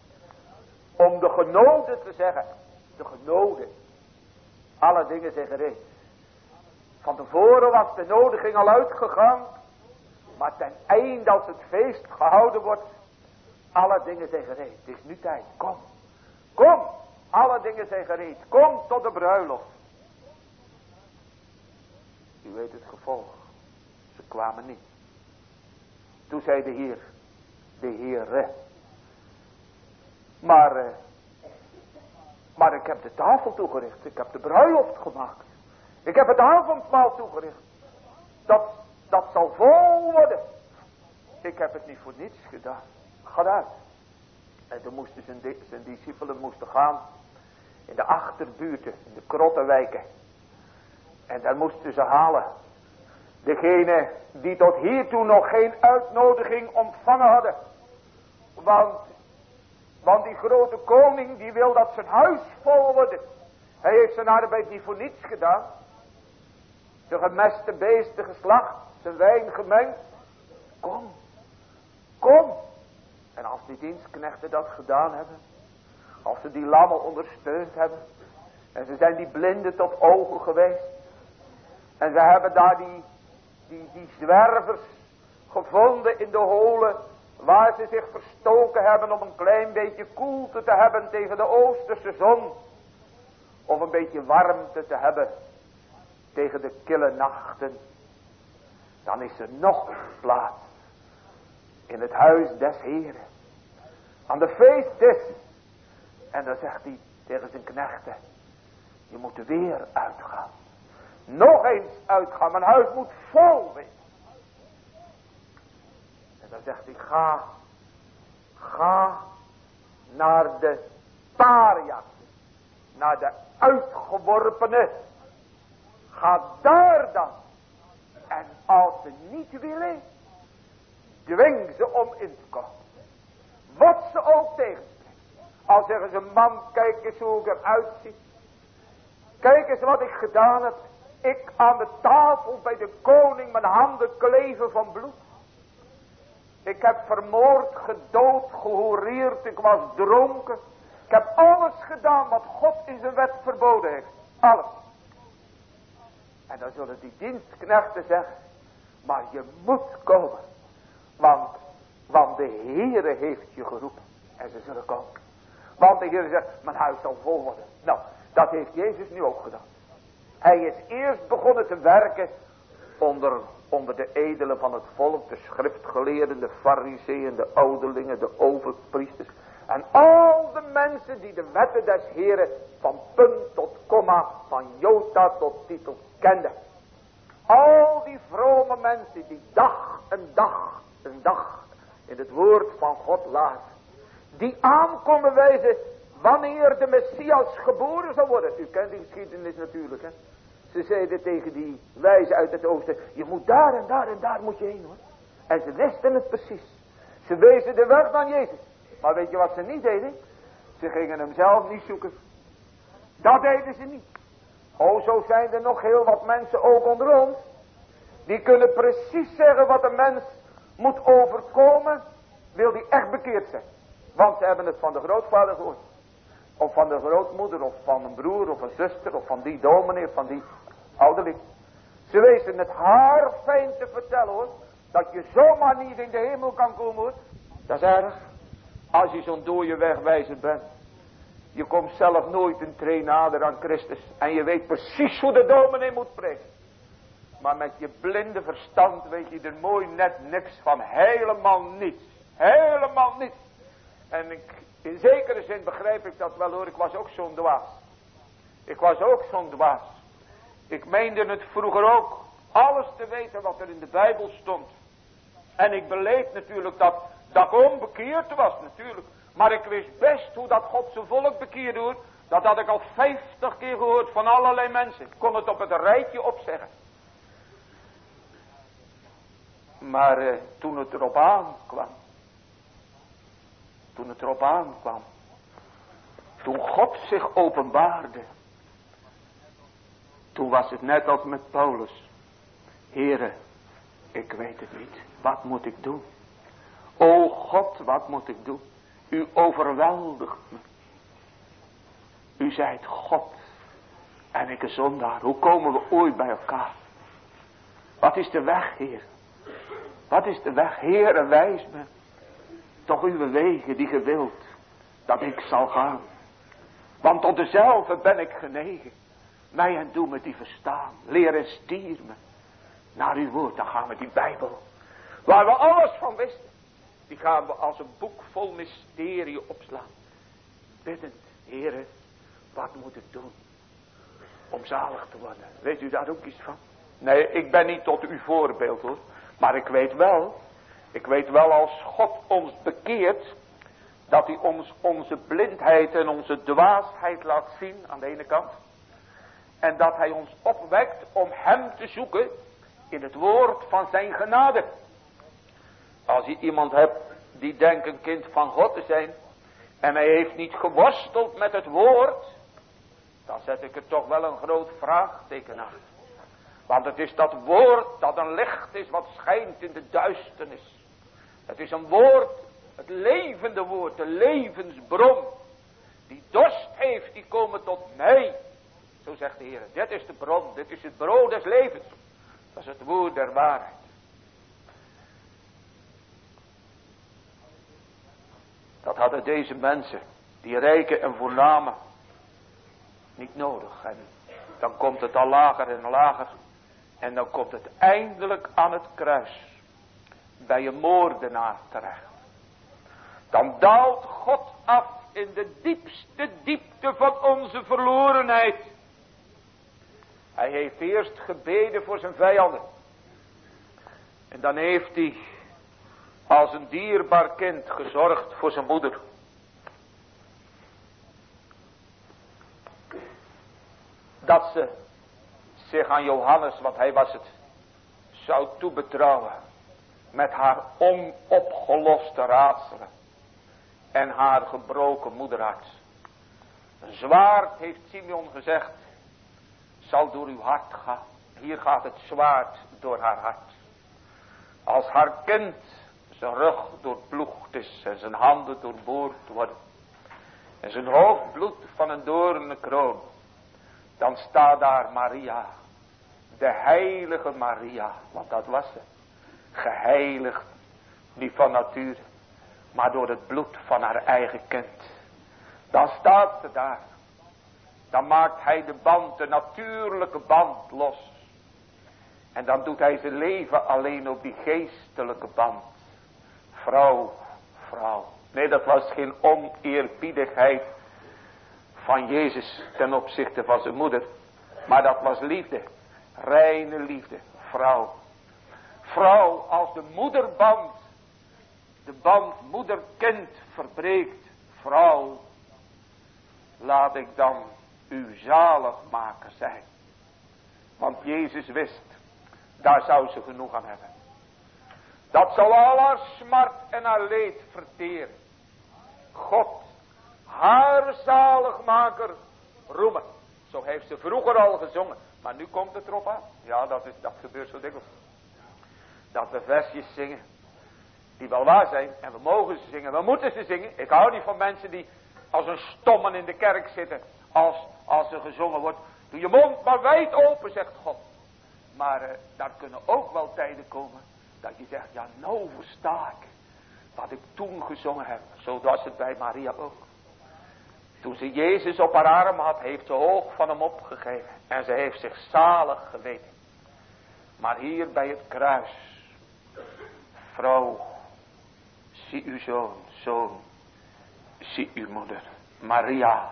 om de genoden te zeggen. De genoden. Alle dingen zijn gereed. Van tevoren was de nodiging al uitgegaan. Maar ten einde als het feest gehouden wordt. Alle dingen zijn gereed. Het is nu tijd. Kom. Kom. Alle dingen zijn gereed. Kom tot de bruiloft. U weet het gevolg. Ze kwamen niet. Toen zei de Heere. Maar ik heb de tafel toegericht. Ik heb de bruiloft gemaakt. Ik heb het avondmaal toegericht. Dat zal vol worden. Ik heb het niet voor niets gedaan. Ga uit. En toen moesten zijn discipelen gaan in de achterbuurten, in de krottenwijken. En daar moesten ze halen. Degene die tot hiertoe nog geen uitnodiging ontvangen hadden. Want die grote koning die wil dat zijn huis vol wordt. Hij heeft zijn arbeid niet voor niets gedaan. Zijn gemeste beesten geslacht. Zijn wijn gemengd. Kom. Kom. En als die dienstknechten dat gedaan hebben. Als ze die lammen ondersteund hebben. En ze zijn die blinden tot ogen geweest. En ze hebben daar die zwervers gevonden in de holen. Waar ze zich verstoken hebben om een klein beetje koelte te hebben tegen de oosterse zon. Of een beetje warmte te hebben tegen de kille nachten. Dan is er nog plaats in het huis des Heren. Aan de feestdis. En dan zegt hij tegen zijn knechten. Je moet er weer uitgaan. Nog eens uitgaan. Mijn huis moet vol zijn. En dan zegt hij, ga naar de parias, naar de uitgeworpenen. Ga daar dan. En als ze niet willen, dwing ze om in te komen. Wat ze ook tegenspreekt. Al zeggen ze, man, kijk eens hoe ik eruit zie. Kijk eens wat ik gedaan heb. Ik aan de tafel bij de koning, mijn handen kleven van bloed. Ik heb vermoord, gedood, gehoereerd, ik was dronken. Ik heb alles gedaan wat God in zijn wet verboden heeft. Alles. En dan zullen die dienstknechten zeggen, maar je moet komen. Want de Heere heeft je geroepen. En ze zullen komen. Want de Heere zegt, mijn huis zal vol worden. Nou, dat heeft Jezus nu ook gedaan. Hij is eerst begonnen te werken onder de edelen van het volk, de schriftgeleerden, de fariseeën, de ouderlingen, de overpriesters. En al de mensen die de wetten des Heren van punt tot komma, van jota tot titel kenden. Al die vrome mensen die dag en dag in het woord van God lazen. Die aan konden wijzen wanneer de Messias geboren zou worden. U kent die geschiedenis natuurlijk, hè. Ze zeiden tegen die wijzen uit het oosten, je moet daar en daar en daar moet je heen, hoor. En ze wisten het precies. Ze wezen de weg van Jezus. Maar weet je wat ze niet deden? Ze gingen hem zelf niet zoeken. Dat deden ze niet. O, zo zijn er nog heel wat mensen ook onder ons. Die kunnen precies zeggen wat een mens moet overkomen, wil die echt bekeerd zijn. Want ze hebben het van de grootvader gehoord. Of van de grootmoeder, of van een broer, of een zuster, of van die dominee, of van die ouderling. Ze weten het haar fijn te vertellen, hoor. Dat je zomaar niet in de hemel kan komen, hoor. Dat is erg. Als je zo'n dode wegwijzer bent. Je komt zelf nooit een tree nader aan Christus. En je weet precies hoe de dominee moet preken. Maar met je blinde verstand weet je er mooi net niks van. Helemaal niets. Helemaal niets. En in zekere zin begrijp ik dat wel, hoor. Ik was ook zo'n dwaas. Ik meende het vroeger ook. Alles te weten wat er in de Bijbel stond. En ik beleed natuurlijk dat ik onbekeerd was natuurlijk. Maar ik wist best hoe dat God zijn volk bekeerde, hoor. Dat had ik al 50 keer gehoord van allerlei mensen. Ik kon het op het rijtje opzeggen. Maar toen het erop aankwam. Toen God zich openbaarde. Toen was het net als met Paulus. Heere, ik weet het niet. Wat moet ik doen? O God, wat moet ik doen? U overweldigt me. U zijt God. En ik een zondaar. Hoe komen we ooit bij elkaar? Wat is de weg, Heer? Wat is de weg? Heere, wijs me. Toch uw wegen die ge wilt. Dat ik zal gaan. Want tot dezelfde ben ik genegen. Mij en doe me die verstaan. Leer en stier me. Naar uw woord, dan gaan we die Bijbel. Waar we alles van wisten. Die gaan we als een boek vol mysterie opslaan. Biddend, Heere, wat moet ik doen om zalig te worden? Weet u daar ook iets van? Nee, ik ben niet tot uw voorbeeld, hoor. Maar ik weet wel als God ons bekeert, dat hij ons onze blindheid en onze dwaasheid laat zien aan de ene kant. En dat hij ons opwekt om hem te zoeken in het woord van zijn genade. Als je iemand hebt die denkt een kind van God te zijn. En hij heeft niet geworsteld met het woord. Dan zet ik er toch wel een groot vraagteken achter. Want het is dat woord dat een licht is wat schijnt in de duisternis. Het is een woord, het levende woord, de levensbron. Die dorst heeft, die komen tot mij. Zo zegt de Heer, dit is de bron, dit is het brood des levens. Dat is het woord der waarheid. Dat hadden deze mensen, die rijken en voornamen, niet nodig. En dan komt het al lager en lager. En dan komt het eindelijk aan het kruis. Bij een moordenaar terecht. Dan daalt God af in de diepste diepte van onze verlorenheid. Hij heeft eerst gebeden voor zijn vijanden. En dan heeft hij als een dierbaar kind gezorgd voor zijn moeder. Dat ze zich aan Johannes, want hij was het, zou toebetrouwen. Met haar onopgeloste raadselen. En haar gebroken moederhart. Een zwaard, heeft Simeon gezegd, zal door uw hart gaan. Hier gaat het zwaard door haar hart. Als haar kind zijn rug doorploegd is en zijn handen doorboord worden. En zijn hoofd bloedt van een doornen kroon. Dan staat daar Maria. De heilige Maria. Want dat was ze. Geheiligd. Niet van nature. Maar door het bloed van haar eigen kind. Dan staat ze daar. Dan maakt hij de band, de natuurlijke band los. En dan doet hij zijn leven alleen op die geestelijke band. Vrouw, vrouw. Nee, dat was geen oneerbiedigheid van Jezus ten opzichte van zijn moeder. Maar dat was liefde. Reine liefde. Vrouw. Vrouw, als de moederband, de band moeder-kind verbreekt. Vrouw, laat ik dan uw zaligmaker zijn. Want Jezus wist, daar zou ze genoeg aan hebben. Dat zou al haar smart en haar leed verteren. God, haar zaligmaker, roemen. Zo heeft ze vroeger al gezongen. Maar nu komt het erop aan. Ja, dat gebeurt zo dikwijls. Dat we versjes zingen. Die wel waar zijn. En we mogen ze zingen. We moeten ze zingen. Ik hou niet van mensen die als een stommen in de kerk zitten. Als er gezongen wordt. Doe je mond maar wijd open, zegt God. Maar daar kunnen ook wel tijden komen. Dat je zegt, ja nou versta ik. Wat ik toen gezongen heb. Zo was het bij Maria ook. Toen ze Jezus op haar arm had, heeft ze hoog van hem opgegeven. En ze heeft zich zalig geweten. Maar hier bij het kruis. Vrouw, zie uw zoon, zie uw moeder. Maria,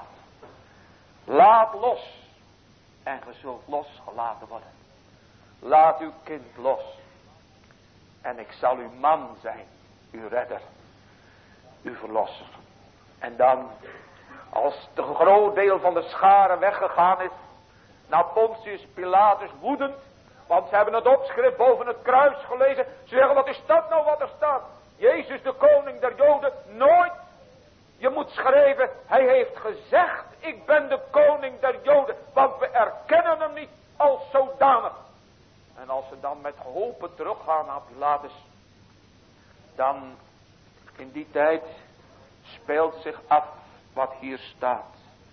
laat los. En ge zult losgelaten worden. Laat uw kind los. En ik zal uw man zijn, uw redder, uw verlosser. En dan, als de groot deel van de schare weggegaan is, naar Pontius Pilatus woedend, want ze hebben het opschrift boven het kruis gelezen. Ze zeggen, wat is dat nou wat er staat? Jezus de koning der Joden, nooit. Je moet schrijven, hij heeft gezegd, ik ben de koning der Joden, want we erkennen hem niet als zodanig. En als ze dan met hopen teruggaan naar Pilatus, dan in die tijd speelt zich af wat hier staat.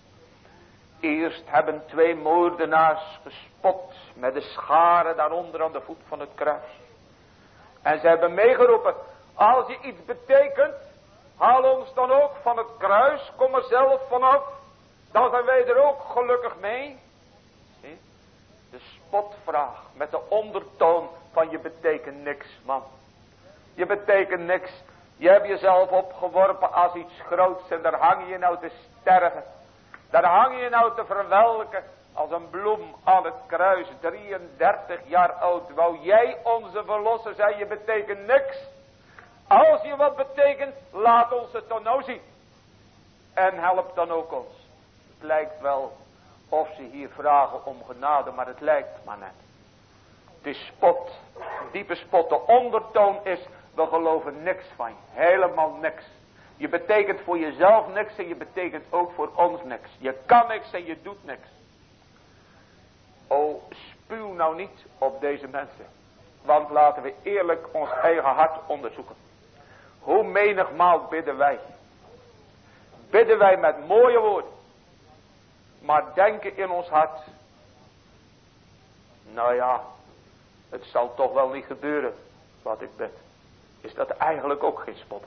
Eerst hebben 2 moordenaars gespot met de scharen daaronder aan de voet van het kruis. En ze hebben meegeroepen, als je iets betekent, haal ons dan ook van het kruis, kom er zelf vanaf, dan zijn wij er ook gelukkig mee. Zie? De spotvraag met de ondertoon van je betekent niks, man. Je betekent niks. Je hebt jezelf opgeworpen als iets groots en daar hang je nou te sterven. Daar hang je nou te verwelken als een bloem aan het kruis. 33 jaar oud. Wou jij onze verlosser zijn, je betekent niks. Als je wat betekent, laat ons het dan nou zien. En help dan ook ons. Het lijkt wel of ze hier vragen om genade, maar het lijkt maar net. Het is spot, diepe spot. De ondertoon is, we geloven niks van je. Helemaal niks. Je betekent voor jezelf niks en je betekent ook voor ons niks. Je kan niks en je doet niks. O, spuw nou niet op deze mensen. Want laten we eerlijk ons eigen hart onderzoeken. Hoe menigmaal bidden wij? Bidden wij met mooie woorden. Maar denken in ons hart. Nou ja, het zal toch wel niet gebeuren wat ik bid. Is dat eigenlijk ook geen spot?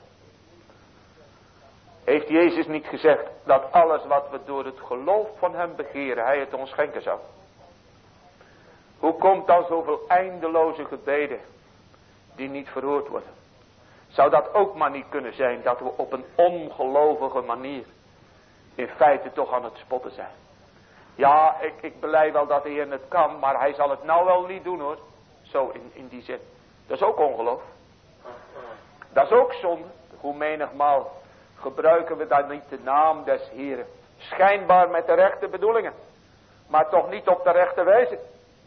Heeft Jezus niet gezegd dat alles wat we door het geloof van hem begeren, hij het ons schenken zou? Hoe komt dan zoveel eindeloze gebeden die niet verhoord worden? Zou dat ook maar niet kunnen zijn dat we op een ongelovige manier in feite toch aan het spotten zijn? Ja, ik belijd wel dat de Heer het kan, maar hij zal het nou wel niet doen hoor. Zo in die zin. Dat is ook ongeloof. Dat is ook zonde. Hoe menigmaal gebruiken we dan niet de naam des Heeren. Schijnbaar met de rechte bedoelingen. Maar toch niet op de rechte wijze.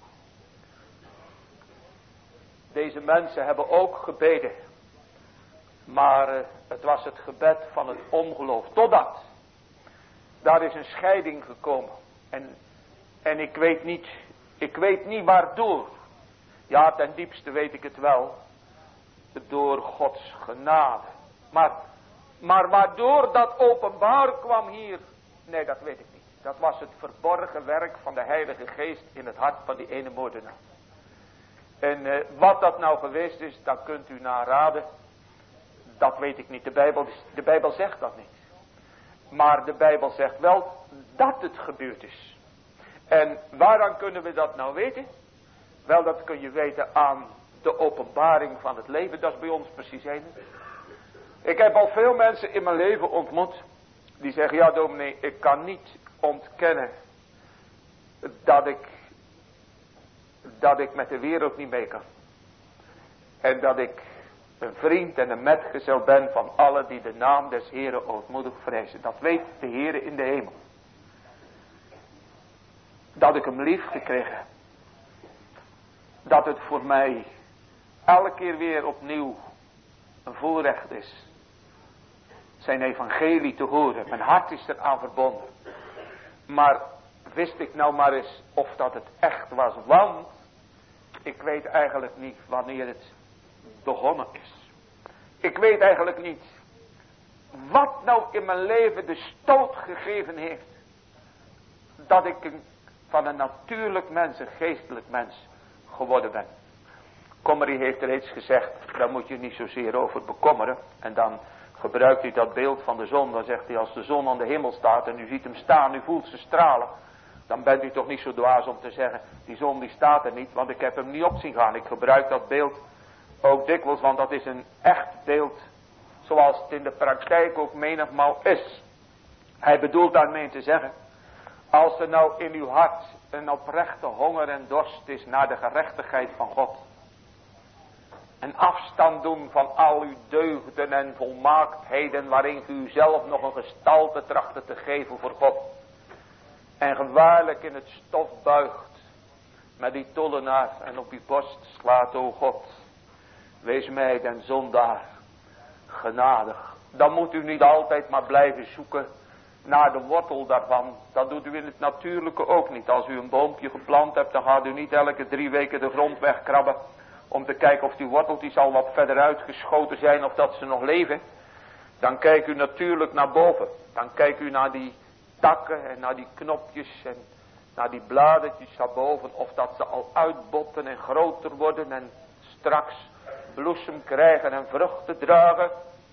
Deze mensen hebben ook gebeden. Maar het was het gebed van het ongeloof. Totdat. Daar is een scheiding gekomen. En ik weet niet waardoor. Ja, ten diepste weet ik het wel. Door Gods genade. Maar waardoor dat openbaar kwam hier. Nee, dat weet ik niet. Dat was het verborgen werk van de Heilige Geest in het hart van die ene moordenaar. En wat dat nou geweest is, dat kunt u naraden. Dat weet ik niet. De Bijbel zegt dat niet. Maar de Bijbel zegt wel dat het gebeurd is. En waaraan kunnen we dat nou weten? Wel, dat kun je weten aan de openbaring van het leven. Dat is bij ons precies één. Ik heb al veel mensen in mijn leven ontmoet. Die zeggen, ja dominee, ik kan niet ontkennen dat ik met de wereld niet mee kan. En dat ik een vriend en een metgezel ben van allen die de naam des Heren ootmoedig vrezen. Dat weet de Heere in de hemel. Dat ik hem lief gekregen heb. Dat het voor mij elke keer weer opnieuw een voorrecht is zijn evangelie te horen. Mijn hart is eraan verbonden. Maar wist ik nou maar eens of dat het echt was. Want ik weet eigenlijk niet wanneer het begonnen is. Ik weet eigenlijk niet wat nou in mijn leven de stoot gegeven heeft. Dat ik van een natuurlijk mens, een geestelijk mens geworden ben. Comrie heeft reeds gezegd, daar moet je niet zozeer over bekommeren. En dan gebruikt hij dat beeld van de zon. Dan zegt hij, als de zon aan de hemel staat en u ziet hem staan, u voelt ze stralen. Dan bent u toch niet zo dwaas om te zeggen, die zon die staat er niet, want ik heb hem niet op zien gaan. Ik gebruik dat beeld ook dikwijls, want dat is een echt beeld, zoals het in de praktijk ook menigmaal is. Hij bedoelt daarmee te zeggen, als er nou in uw hart een oprechte honger en dorst is naar de gerechtigheid van God. Een afstand doen van al uw deugden en volmaaktheden waarin u uzelf nog een gestalte trachtte te geven voor God. En gewaarlijk in het stof buigt met die tollenaar en op uw borst slaat, o God. Wees mij den zondaar genadig. Dan moet u niet altijd maar blijven zoeken naar de wortel daarvan. Dat doet u in het natuurlijke ook niet. Als u een boompje geplant hebt, dan gaat u niet elke 3 weken de grond wegkrabben om te kijken of die worteltjes al wat verder uitgeschoten zijn of dat ze nog leven. Dan kijkt u natuurlijk naar boven. Dan kijkt u naar die takken en naar die knopjes en naar die bladertjes daarboven. Of dat ze al uitbotten en groter worden en straks bloesem krijgen en vruchten dragen.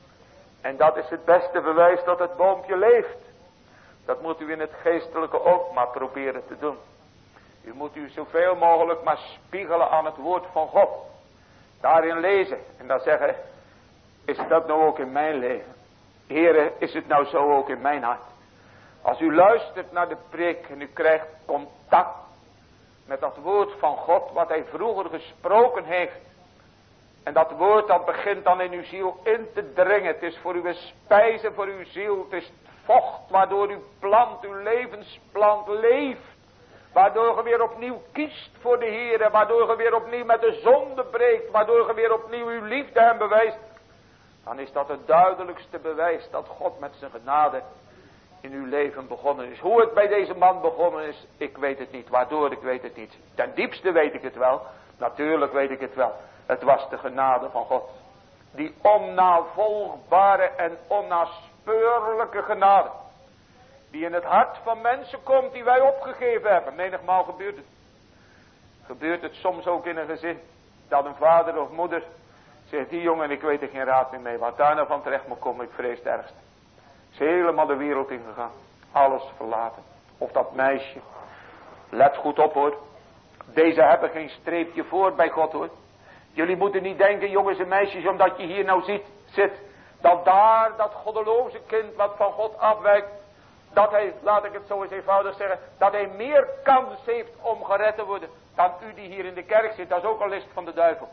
En dat is het beste bewijs dat het boompje leeft. Dat moet u in het geestelijke ook maar proberen te doen. U moet u zoveel mogelijk maar spiegelen aan het woord van God. Daarin lezen. En dan zeggen, is dat nou ook in mijn leven? Heere, is het nou zo ook in mijn hart? Als u luistert naar de preek en u krijgt contact met dat woord van God wat hij vroeger gesproken heeft. En dat woord dat begint dan in uw ziel in te dringen. Het is voor uw spijze, voor uw ziel. Het is het vocht waardoor uw plant, uw levensplant leeft. Waardoor je weer opnieuw kiest voor de Heer. Waardoor je weer opnieuw met de zonde breekt. Waardoor je weer opnieuw uw liefde hem bewijst. Dan is dat het duidelijkste bewijs dat God met zijn genade in uw leven begonnen is. Hoe het bij deze man begonnen is, ik weet het niet. Waardoor, ik weet het niet. Ten diepste weet ik het wel. Natuurlijk weet ik het wel. Het was de genade van God. Die onnavolgbare en onnaspeurlijke genade. Die in het hart van mensen komt die wij opgegeven hebben. Menigmaal gebeurt het. Gebeurt het soms ook in een gezin. Dat een vader of moeder zegt, die jongen, ik weet er geen raad meer mee. Wat daar nou van terecht moet komen, ik vrees het ergste. Is helemaal de wereld ingegaan. Alles verlaten. Of dat meisje. Let goed op hoor. Deze hebben geen streepje voor bij God hoor. Jullie moeten niet denken, jongens en meisjes, omdat je hier nou zit. Dat daar dat goddeloze kind wat van God afwijkt. Dat hij, laat ik het zo eens eenvoudig zeggen. Dat hij meer kans heeft om gered te worden. Dan u die hier in de kerk zit. Dat is ook al list van de duivel.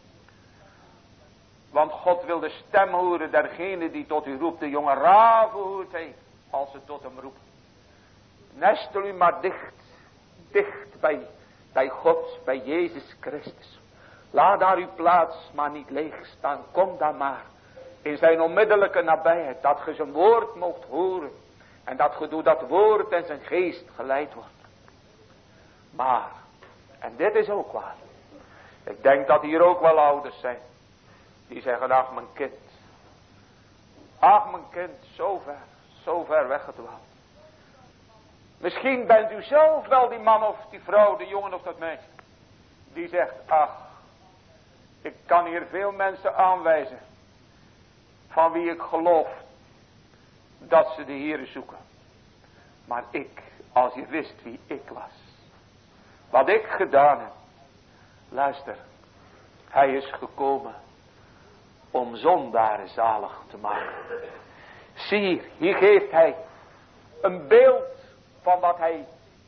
Want God wil de stem horen dergene die tot u roept. De jonge raven hoort hij als ze tot hem roept. Nestel u maar dicht bij God, bij Jezus Christus. Laat daar uw plaats maar niet leeg staan. Kom daar maar in zijn onmiddellijke nabijheid. Dat ge zijn woord mocht horen. En dat ge door dat woord en zijn geest geleid wordt. Maar, en dit is ook waar. Ik denk dat hier ook wel ouders zijn. Die zeggen, ach mijn kind. Ach mijn kind, zo ver weggedwaald. Misschien bent u zelf wel die man of die vrouw, de jongen of dat meisje. Die zegt, ach, ik kan hier veel mensen aanwijzen. Van wie ik geloof dat ze de Heere zoeken. Maar ik, als je wist wie ik was. Wat ik gedaan heb. Luister, hij is gekomen om zondaren zalig te maken. Zie hier geeft hij een beeld van wat hij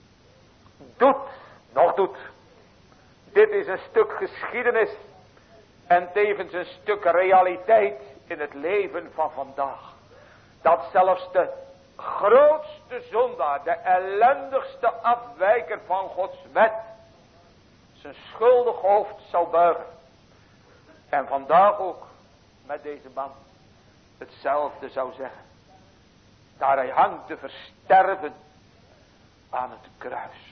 nog doet. Dit is een stuk geschiedenis en tevens een stuk realiteit in het leven van vandaag. Dat zelfs de grootste zondaar, de ellendigste afwijker van Gods wet, zijn schuldig hoofd zou buigen. En vandaag ook met deze man hetzelfde zou zeggen. Daar hij hangt te versterven aan het kruis.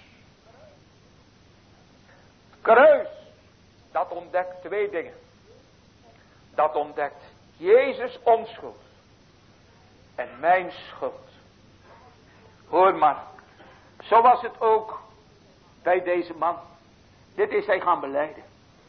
Het kruis, dat ontdekt twee dingen. Dat ontdekt Jezus' onschuld en mijn schuld. Hoor maar, zo was het ook bij deze man. Dit is hij gaan belijden.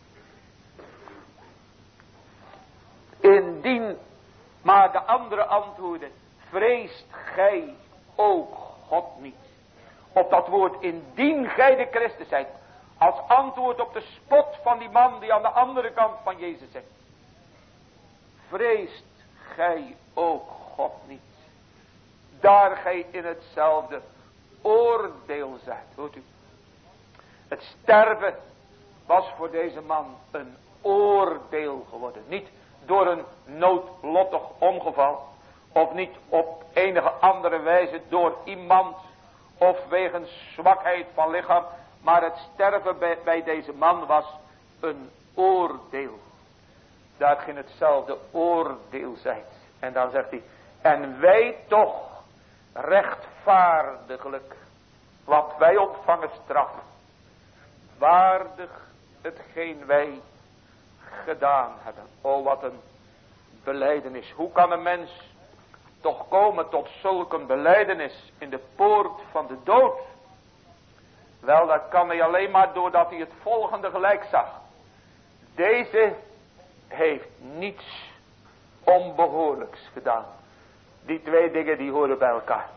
Indien maar de andere antwoorden, vreest gij ook God niet. Op dat woord, indien gij de Christus zijt. Als antwoord op de spot van die man die aan de andere kant van Jezus zegt. Vreest gij ook God niet. Daar gij in hetzelfde oordeel zijt. Hoort u. Het sterven was voor deze man een oordeel geworden. Niet door een noodlottig ongeval. Of niet op enige andere wijze door iemand. Of wegens zwakheid van lichaam. Maar het sterven bij deze man was een oordeel. Daar ging hetzelfde oordeel zijt. En dan zegt hij. En wij toch rechtvaardiglijk. Wat wij ontvangen straf. Waardig hetgeen wij gedaan hebben. O, wat een belijdenis. Hoe kan een mens toch komen tot zulk een belijdenis in de poort van de dood? Wel, dat kan hij alleen maar doordat hij het volgende gelijk zag. Deze heeft niets onbehoorlijks gedaan. Die twee dingen die horen bij elkaar.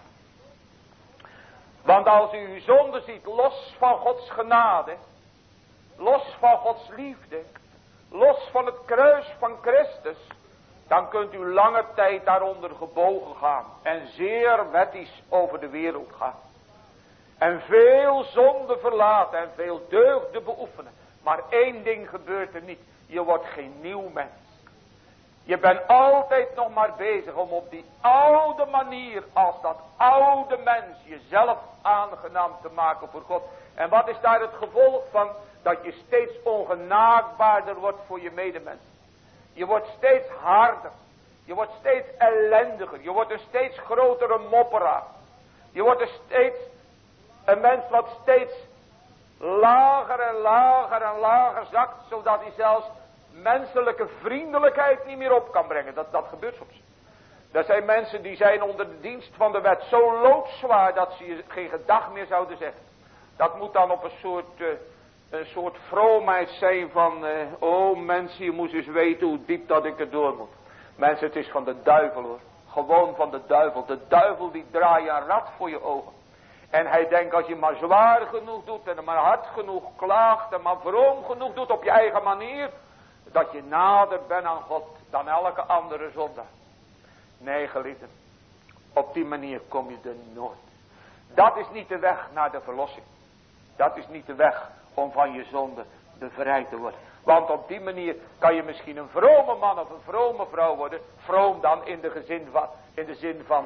Want als u uw zonde ziet los van Gods genade, los van Gods liefde, los van het kruis van Christus, dan kunt u lange tijd daaronder gebogen gaan en zeer wettisch over de wereld gaan. En veel zonde verlaten en veel deugden beoefenen. Maar één ding gebeurt er niet. Je wordt geen nieuw mens. Je bent altijd nog maar bezig om op die oude manier, als dat oude mens, jezelf aangenaam te maken voor God. En wat is daar het gevolg van? Dat je steeds ongenaakbaarder wordt voor je medemens. Je wordt steeds harder. Je wordt steeds ellendiger. Je wordt een steeds grotere mopperaar. Je wordt een mens wat steeds lager en lager en lager zakt, zodat hij zelfs menselijke vriendelijkheid niet meer op kan brengen. Dat gebeurt soms. Er zijn mensen die zijn onder de dienst van de wet zo loodzwaar dat ze je geen gedag meer zouden zeggen. Dat moet dan op een soort vroomheid zijn van, oh mensen, je moest eens weten hoe diep dat ik er door moet. Mensen, het is van de duivel hoor. Gewoon van de duivel. De duivel die draait een rad voor je ogen. En hij denkt als je maar zwaar genoeg doet en maar hard genoeg klaagt en maar vroom genoeg doet op je eigen manier, dat je nader bent aan God dan elke andere zondaar. Nee geliefden, op die manier kom je er nooit. Dat is niet de weg naar de verlossing. Dat is niet de weg om van je zonde bevrijd te worden. Want op die manier kan je misschien een vrome man of een vrome vrouw worden. Vroom dan in de zin van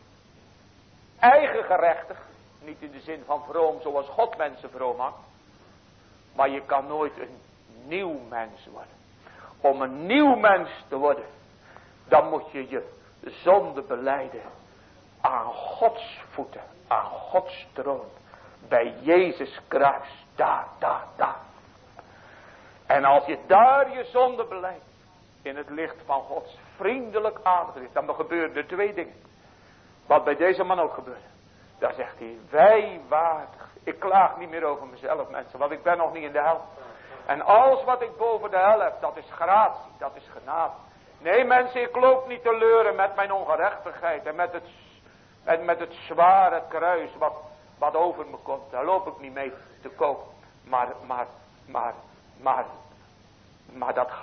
eigen gerechtig. Niet in de zin van vroom zoals God mensen vroom maakt. Maar je kan nooit een nieuw mens worden. Om een nieuw mens te worden, dan moet je je zonde belijden aan Gods voeten, aan Gods troon, bij Jezus kruis, daar. En als je daar je zonde belijdt, in het licht van Gods vriendelijk aangezicht, dan gebeuren er twee dingen. Wat bij deze man ook gebeurde. Daar zegt hij, wij waardig. Ik klaag niet meer over mezelf mensen, want ik ben nog niet in de hel. En alles wat ik boven de hel heb, dat is gratie, dat is genade. Nee mensen, ik loop niet te leuren met mijn ongerechtigheid en met het zware kruis wat over me komt. Daar loop ik niet mee te koop. Maar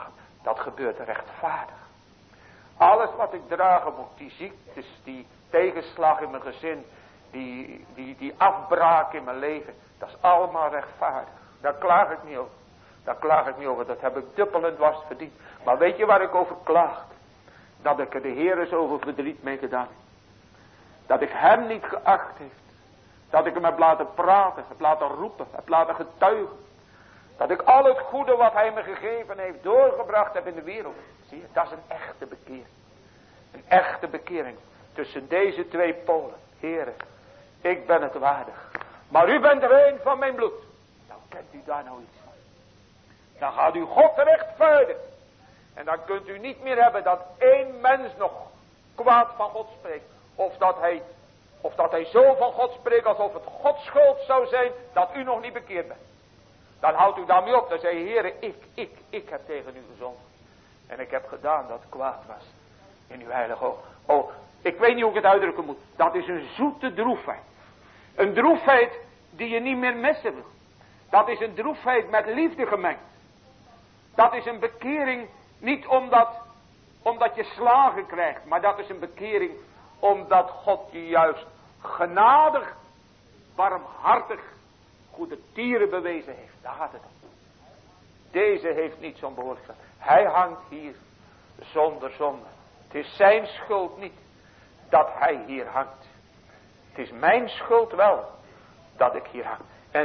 Dat gebeurt rechtvaardig. Alles wat ik dragen moet, die ziektes, die tegenslag in mijn gezin, die afbraak in mijn leven, dat is allemaal rechtvaardig. Daar klaag ik niet over. Daar klaag ik niet over, dat heb ik dubbel en dwars verdiend. Maar weet je waar ik over klaag? Dat ik er de Heer zoveel verdriet mee gedaan heb. Dat ik hem niet geacht heeft. Dat ik hem heb laten praten, heb laten roepen, heb laten getuigen. Dat ik al het goede wat hij me gegeven heeft doorgebracht heb in de wereld. Zie je, dat is een echte bekering. Een echte bekering tussen deze twee polen. Heren, ik ben het waardig. Maar u bent er een van mijn bloed. Nou, kent u daar nou iets van? Dan gaat u God rechtvaardigen. En dan kunt u niet meer hebben dat één mens nog kwaad van God spreekt. Of dat hij zo van God spreekt alsof het Gods schuld zou zijn dat u nog niet bekeerd bent. Dan houdt u daarmee op. Dan zeg je, Heere, ik heb tegen u gezonden. En ik heb gedaan dat kwaad was in uw heilige oog. Oh, ik weet niet hoe ik het uitdrukken moet. Dat is een zoete droefheid. Een droefheid die je niet meer missen wil. Dat is een droefheid met liefde gemengd. Dat is een bekering niet omdat je slagen krijgt. Maar dat is een bekering omdat God je juist genadig, barmhartig, goede tieren bewezen heeft. Daar gaat het om. Deze heeft niet zo'n behoorlijk. Hij hangt hier zonder zonde. Het is zijn schuld niet dat hij hier hangt. Het is mijn schuld wel dat ik hier hang.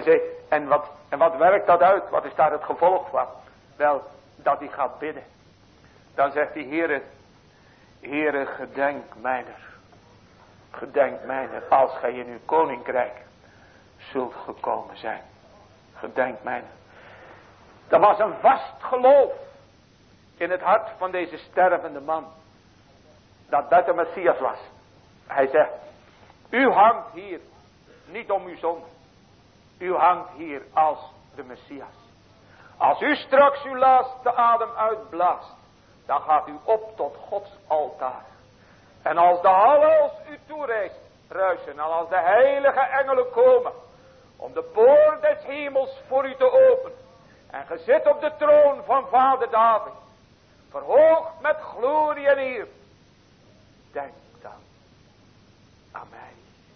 En wat werkt dat uit? Wat is daar het gevolg van? Wel, dat hij gaat bidden. Dan zegt hij, Heere, gedenk mijner. Gedenk mijner, als gij in uw koninkrijk zult gekomen zijn. Gedenk mijner. Dat was een vast geloof in het hart van deze stervende man. Dat de Messias was. Hij zegt, u hangt hier niet om uw zonde. U hangt hier als de Messias. Als u straks uw laatste adem uitblaast, dan gaat u op tot Gods altaar. En als de hals u toereist, ruisen, en als de heilige engelen komen, om de poort des hemels voor u te openen. En ge zit op de troon van vader David, verhoogd met glorie en eer. Denk dan aan mij,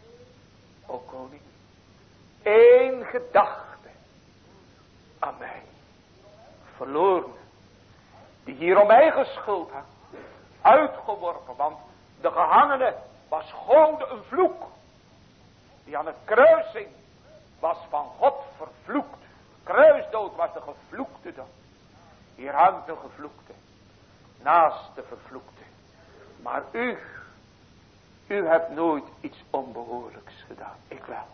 o koning. Eén gedachte aan mij. Verloren. Die hier om eigen schuld hangt. Uitgeworpen. Want de gehangene was Gode een vloek. Die aan het kruising was van God vervloekt. Kruisdood was de gevloekte dood. Hier hangt de gevloekte. Naast de vervloekte. Maar u hebt nooit iets onbehoorlijks gedaan. Ik wel.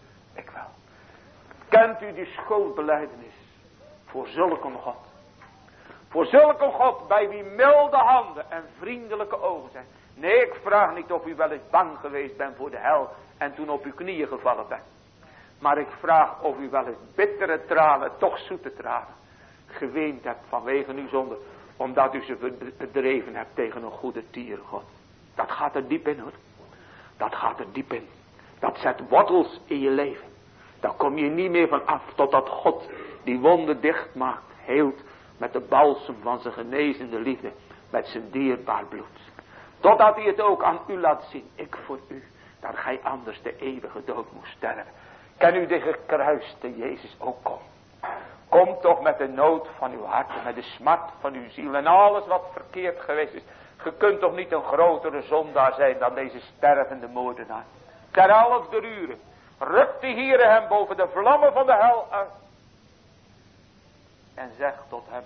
Kent u die schuldbelijdenis voor zulke God? Voor zulke God bij wie milde handen en vriendelijke ogen zijn. Nee, ik vraag niet of u wel eens bang geweest bent voor de hel en toen op uw knieën gevallen bent. Maar ik vraag of u wel eens bittere tranen, toch zoete tranen, geweend hebt vanwege uw zonde. Omdat u ze bedreven hebt tegen een goede tier God. Dat gaat er diep in hoor. Dat gaat er diep in. Dat zet wortels in je leven. Daar kom je niet meer van af totdat God die wonden dicht maakt, heelt met de balsem van zijn genezende liefde, met zijn dierbaar bloed. Totdat hij het ook aan u laat zien, ik voor u, dat gij anders de eeuwige dood moest sterven. Ken u de gekruiste Jezus ook kom. Kom toch met de nood van uw hart en met de smart van uw ziel en alles wat verkeerd geweest is. Je kunt toch niet een grotere zondaar zijn dan deze stervende moordenaar. Ter 11e uur rukt de Heere hem boven de vlammen van de hel uit. En zegt tot hem,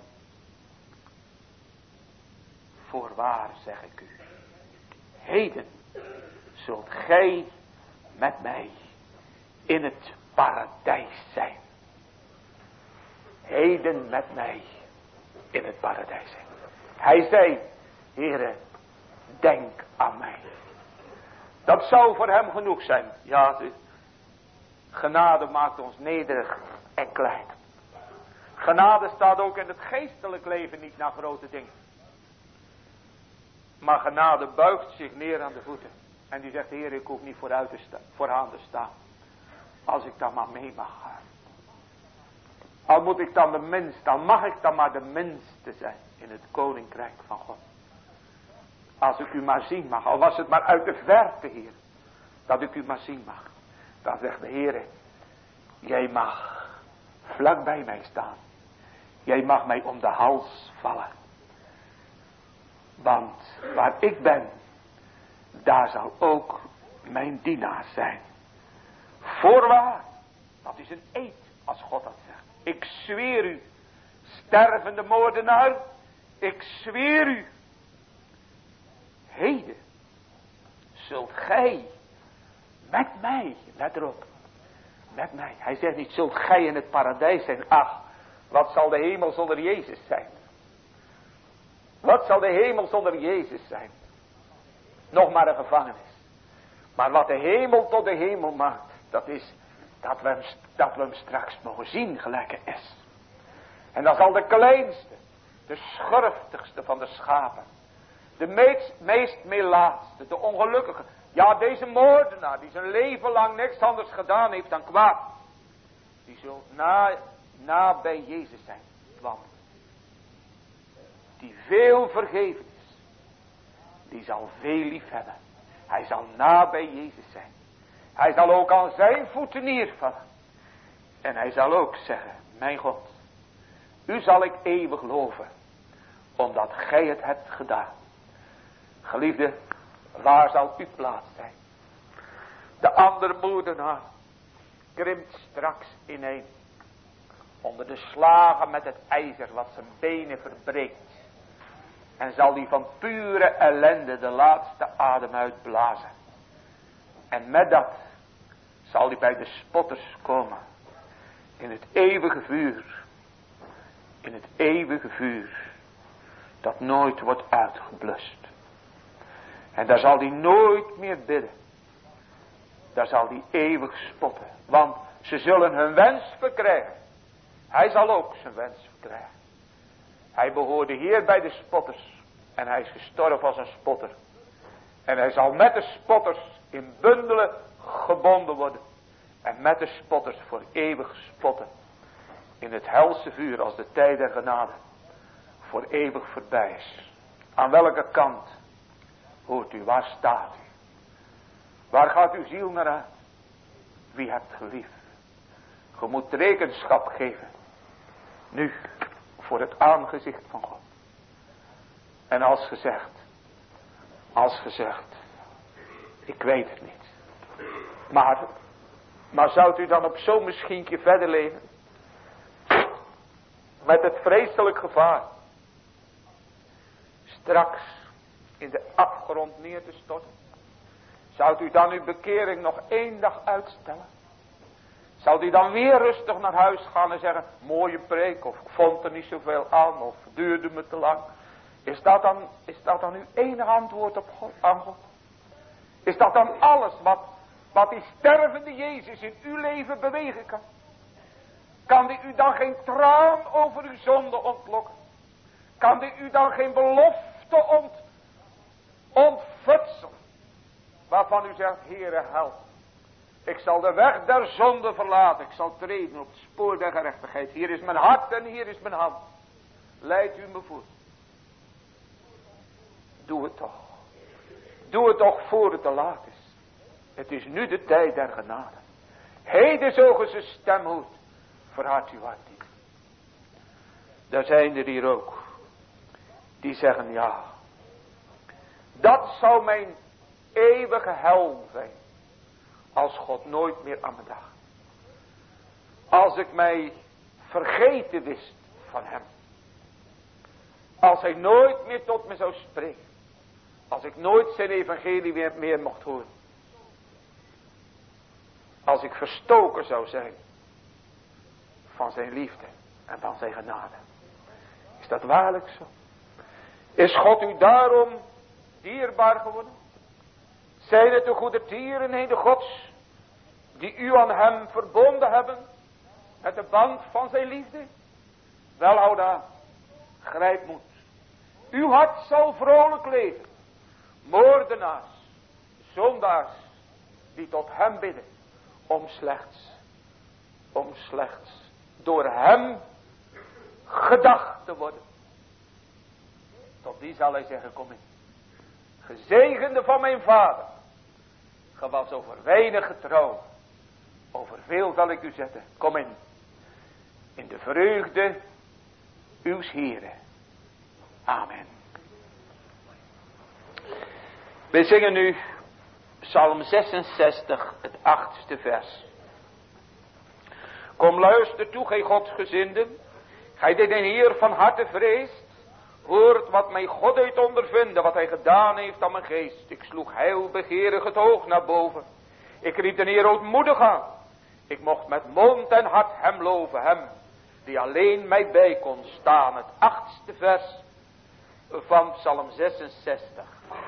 voorwaar zeg ik u, heden zult gij met mij in het paradijs zijn. Heden met mij in het paradijs zijn. Hij zei, Heere, denk aan mij. Dat zou voor hem genoeg zijn. Ja, genade maakt ons nederig en klein. Genade staat ook in het geestelijk leven niet naar grote dingen. Maar genade buigt zich neer aan de voeten. En die zegt, Heer, ik hoef niet vooraan te staan. Als ik dan maar mee mag gaan. Al moet ik dan de minste, al mag ik dan maar de minste zijn in het koninkrijk van God. Als ik u maar zien mag, al was het maar uit de verte, Heer, dat ik u maar zien mag. Dan zegt de Heer, jij mag vlak bij mij staan. Jij mag mij om de hals vallen. Want waar ik ben, daar zal ook mijn dienaar zijn. Voorwaar, dat is een eed als God dat zegt. Ik zweer u, stervende moordenaar, ik zweer u. Heden zult gij met mij, let erop, met mij. Hij zegt niet, zult gij in het paradijs zijn. Ach, wat zal de hemel zonder Jezus zijn? Wat zal de hemel zonder Jezus zijn? Nog maar een gevangenis. Maar wat de hemel tot de hemel maakt, dat is dat we hem straks mogen zien gelijk hij is. En dan zal de kleinste, de schurftigste van de schapen, de meest meelaatste, de ongelukkige, ja deze moordenaar die zijn leven lang niks anders gedaan heeft dan kwaad, die zult na bij Jezus zijn. Want die veel vergeven is, die zal veel lief hebben. Hij zal na bij Jezus zijn. Hij zal ook aan zijn voeten neervallen. En hij zal ook zeggen, mijn God, u zal ik eeuwig loven, omdat gij het hebt gedaan. Geliefde, waar zal uw plaats zijn? De andere moordenaar krimpt straks ineen onder de slagen met het ijzer wat zijn benen verbreekt. En zal die van pure ellende de laatste adem uitblazen. En met dat zal hij bij de spotters komen. In het eeuwige vuur. In het eeuwige vuur. Dat nooit wordt uitgeblust. En daar zal hij nooit meer bidden. Daar zal hij eeuwig spotten. Want ze zullen hun wens verkrijgen. Hij zal ook zijn wens verkrijgen. Hij behoorde hier bij de spotters. En hij is gestorven als een spotter. En hij zal met de spotters in bundelen gebonden worden. En met de spotters voor eeuwig spotten. In het helse vuur als de tijd der genade voor eeuwig voorbij is. Aan welke kant hoort u, waar staat u? Waar gaat uw ziel naar uit? Wie hebt geliefd? Je moet rekenschap geven. Nu, voor het aangezicht van God. En als gezegd, ik weet het niet. Maar zou u dan op zo'n misschientje verder leven? Met het vreselijk gevaar. Straks in de afgrond neer te storten. Zou u dan uw bekering nog 1 dag uitstellen? Zou u dan weer rustig naar huis gaan en zeggen, mooie preek, of ik vond er niet zoveel aan, of het duurde me te lang. Is dat dan uw enige antwoord aan God? Is dat dan alles wat die stervende Jezus in uw leven bewegen kan? Kan die u dan geen traan over uw zonde ontlokken? Kan die u dan geen belofte ontfutselen? Waarvan u zegt, Heere, help. Ik zal de weg der zonde verlaten. Ik zal treden op het spoor der gerechtigheid. Hier is mijn hart en hier is mijn hand. Leid u me voor. Doe het toch. Doe het toch voor het te laat is. Het is nu de tijd der genade. Heden zo ge zijn stem hoort. Verhard uw hart niet. Daar zijn er hier ook. Die zeggen ja. Dat zou mijn eeuwige hel zijn. Als God nooit meer aan me dacht. Als ik mij vergeten wist van hem. Als hij nooit meer tot me zou spreken. Als ik nooit zijn evangelie meer mocht horen. Als ik verstoken zou zijn. Van zijn liefde en van zijn genade. Is dat waarlijk zo? Is God u daarom dierbaar geworden? Zijn het de goedertierenheden Gods die u aan hem verbonden hebben met de band van zijn liefde? Wel, houd aan, grijp moed. Uw hart zal vrolijk leven. Moordenaars, zondaars die tot hem bidden om slechts door hem gedacht te worden. Tot die zal hij zeggen, kom in. Gezegende van mijn vader. Ge was over weinig getrouw. Over veel zal ik u zetten. Kom in. In de vreugde uws Heere. Amen. We zingen nu Psalm 66, het 8e vers. Kom luister toe, gij Godsgezinden. Gij die de Heer van harte vreest. Hoort wat mijn God uit ondervinden, wat hij gedaan heeft aan mijn geest. Ik sloeg heilbegeerig het oog naar boven. Ik riep de Heer ootmoedig aan. Ik mocht met mond en hart hem loven, hem die alleen mij bij kon staan. Het 8e vers van Psalm 66.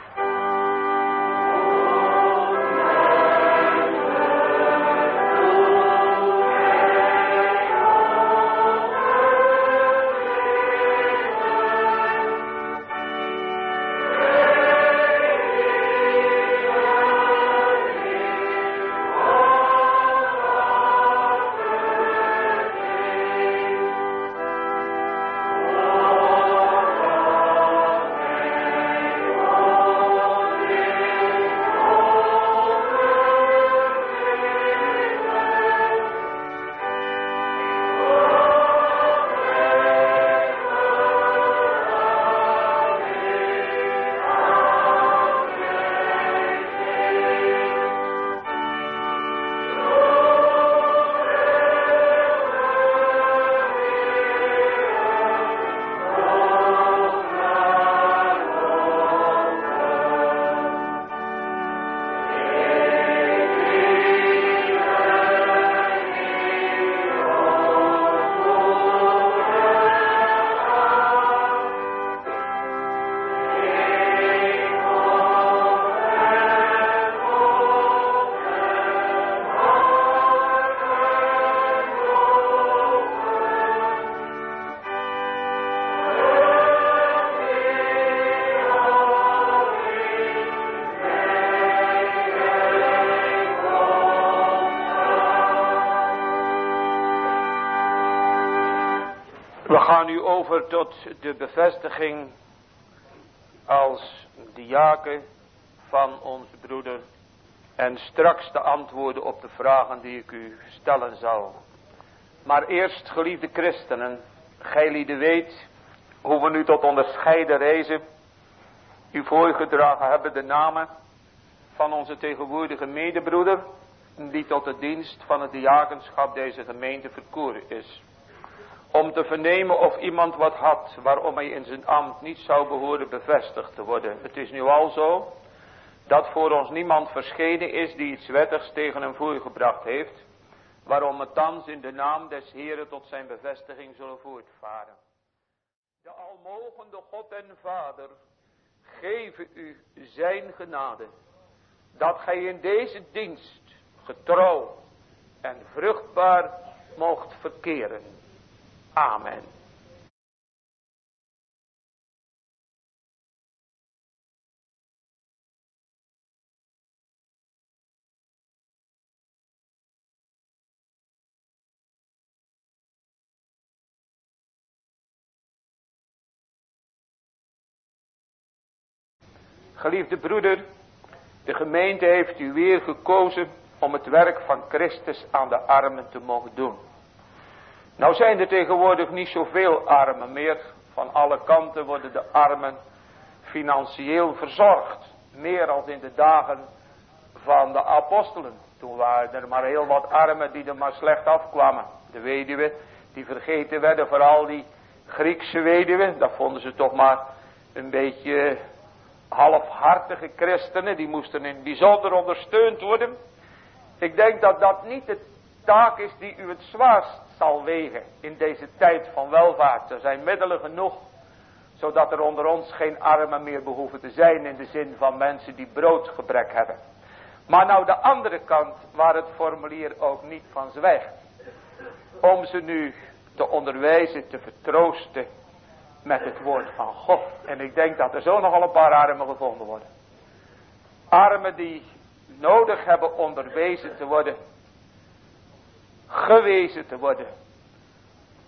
We gaan nu over tot de bevestiging als diaken van onze broeder. En straks de antwoorden op de vragen die ik u stellen zal. Maar eerst, geliefde christenen, gij lieden weet hoe we nu tot onderscheiden reizen u voorgedragen hebben de namen van onze tegenwoordige medebroeder, die tot de dienst van het diakenschap deze gemeente verkoren is. Om te vernemen of iemand wat had waarom hij in zijn ambt niet zou behoren bevestigd te worden. Het is nu al zo dat voor ons niemand verschenen is die iets wettigs tegen hem voorgebracht heeft. Waarom we thans in de naam des Heeren tot zijn bevestiging zullen voortvaren. De almogende God en Vader geven u zijn genade. Dat gij in deze dienst getrouw en vruchtbaar moogt verkeren. Amen. Geliefde broeder, de gemeente heeft u weer gekozen om het werk van Christus aan de armen te mogen doen. Nou zijn er tegenwoordig niet zoveel armen meer. Van alle kanten worden de armen financieel verzorgd. Meer als in de dagen van de apostelen. Toen waren er maar heel wat armen die er maar slecht afkwamen. De weduwen die vergeten werden, vooral die Griekse weduwen. Dat vonden ze toch maar een beetje halfhartige christenen. Die moesten in het bijzonder ondersteund worden. Ik denk dat dat niet de taak is die u het zwaarst zal wegen in deze tijd van welvaart. Er zijn middelen genoeg, zodat er onder ons geen armen meer behoeven te zijn in de zin van mensen die broodgebrek hebben. Maar nou de andere kant waar het formulier ook niet van zwijgt. Om ze nu te onderwijzen, te vertroosten met het woord van God. En ik denk dat er zo nogal een paar armen gevonden worden. Armen die nodig hebben onderwezen te worden. Gewezen te worden.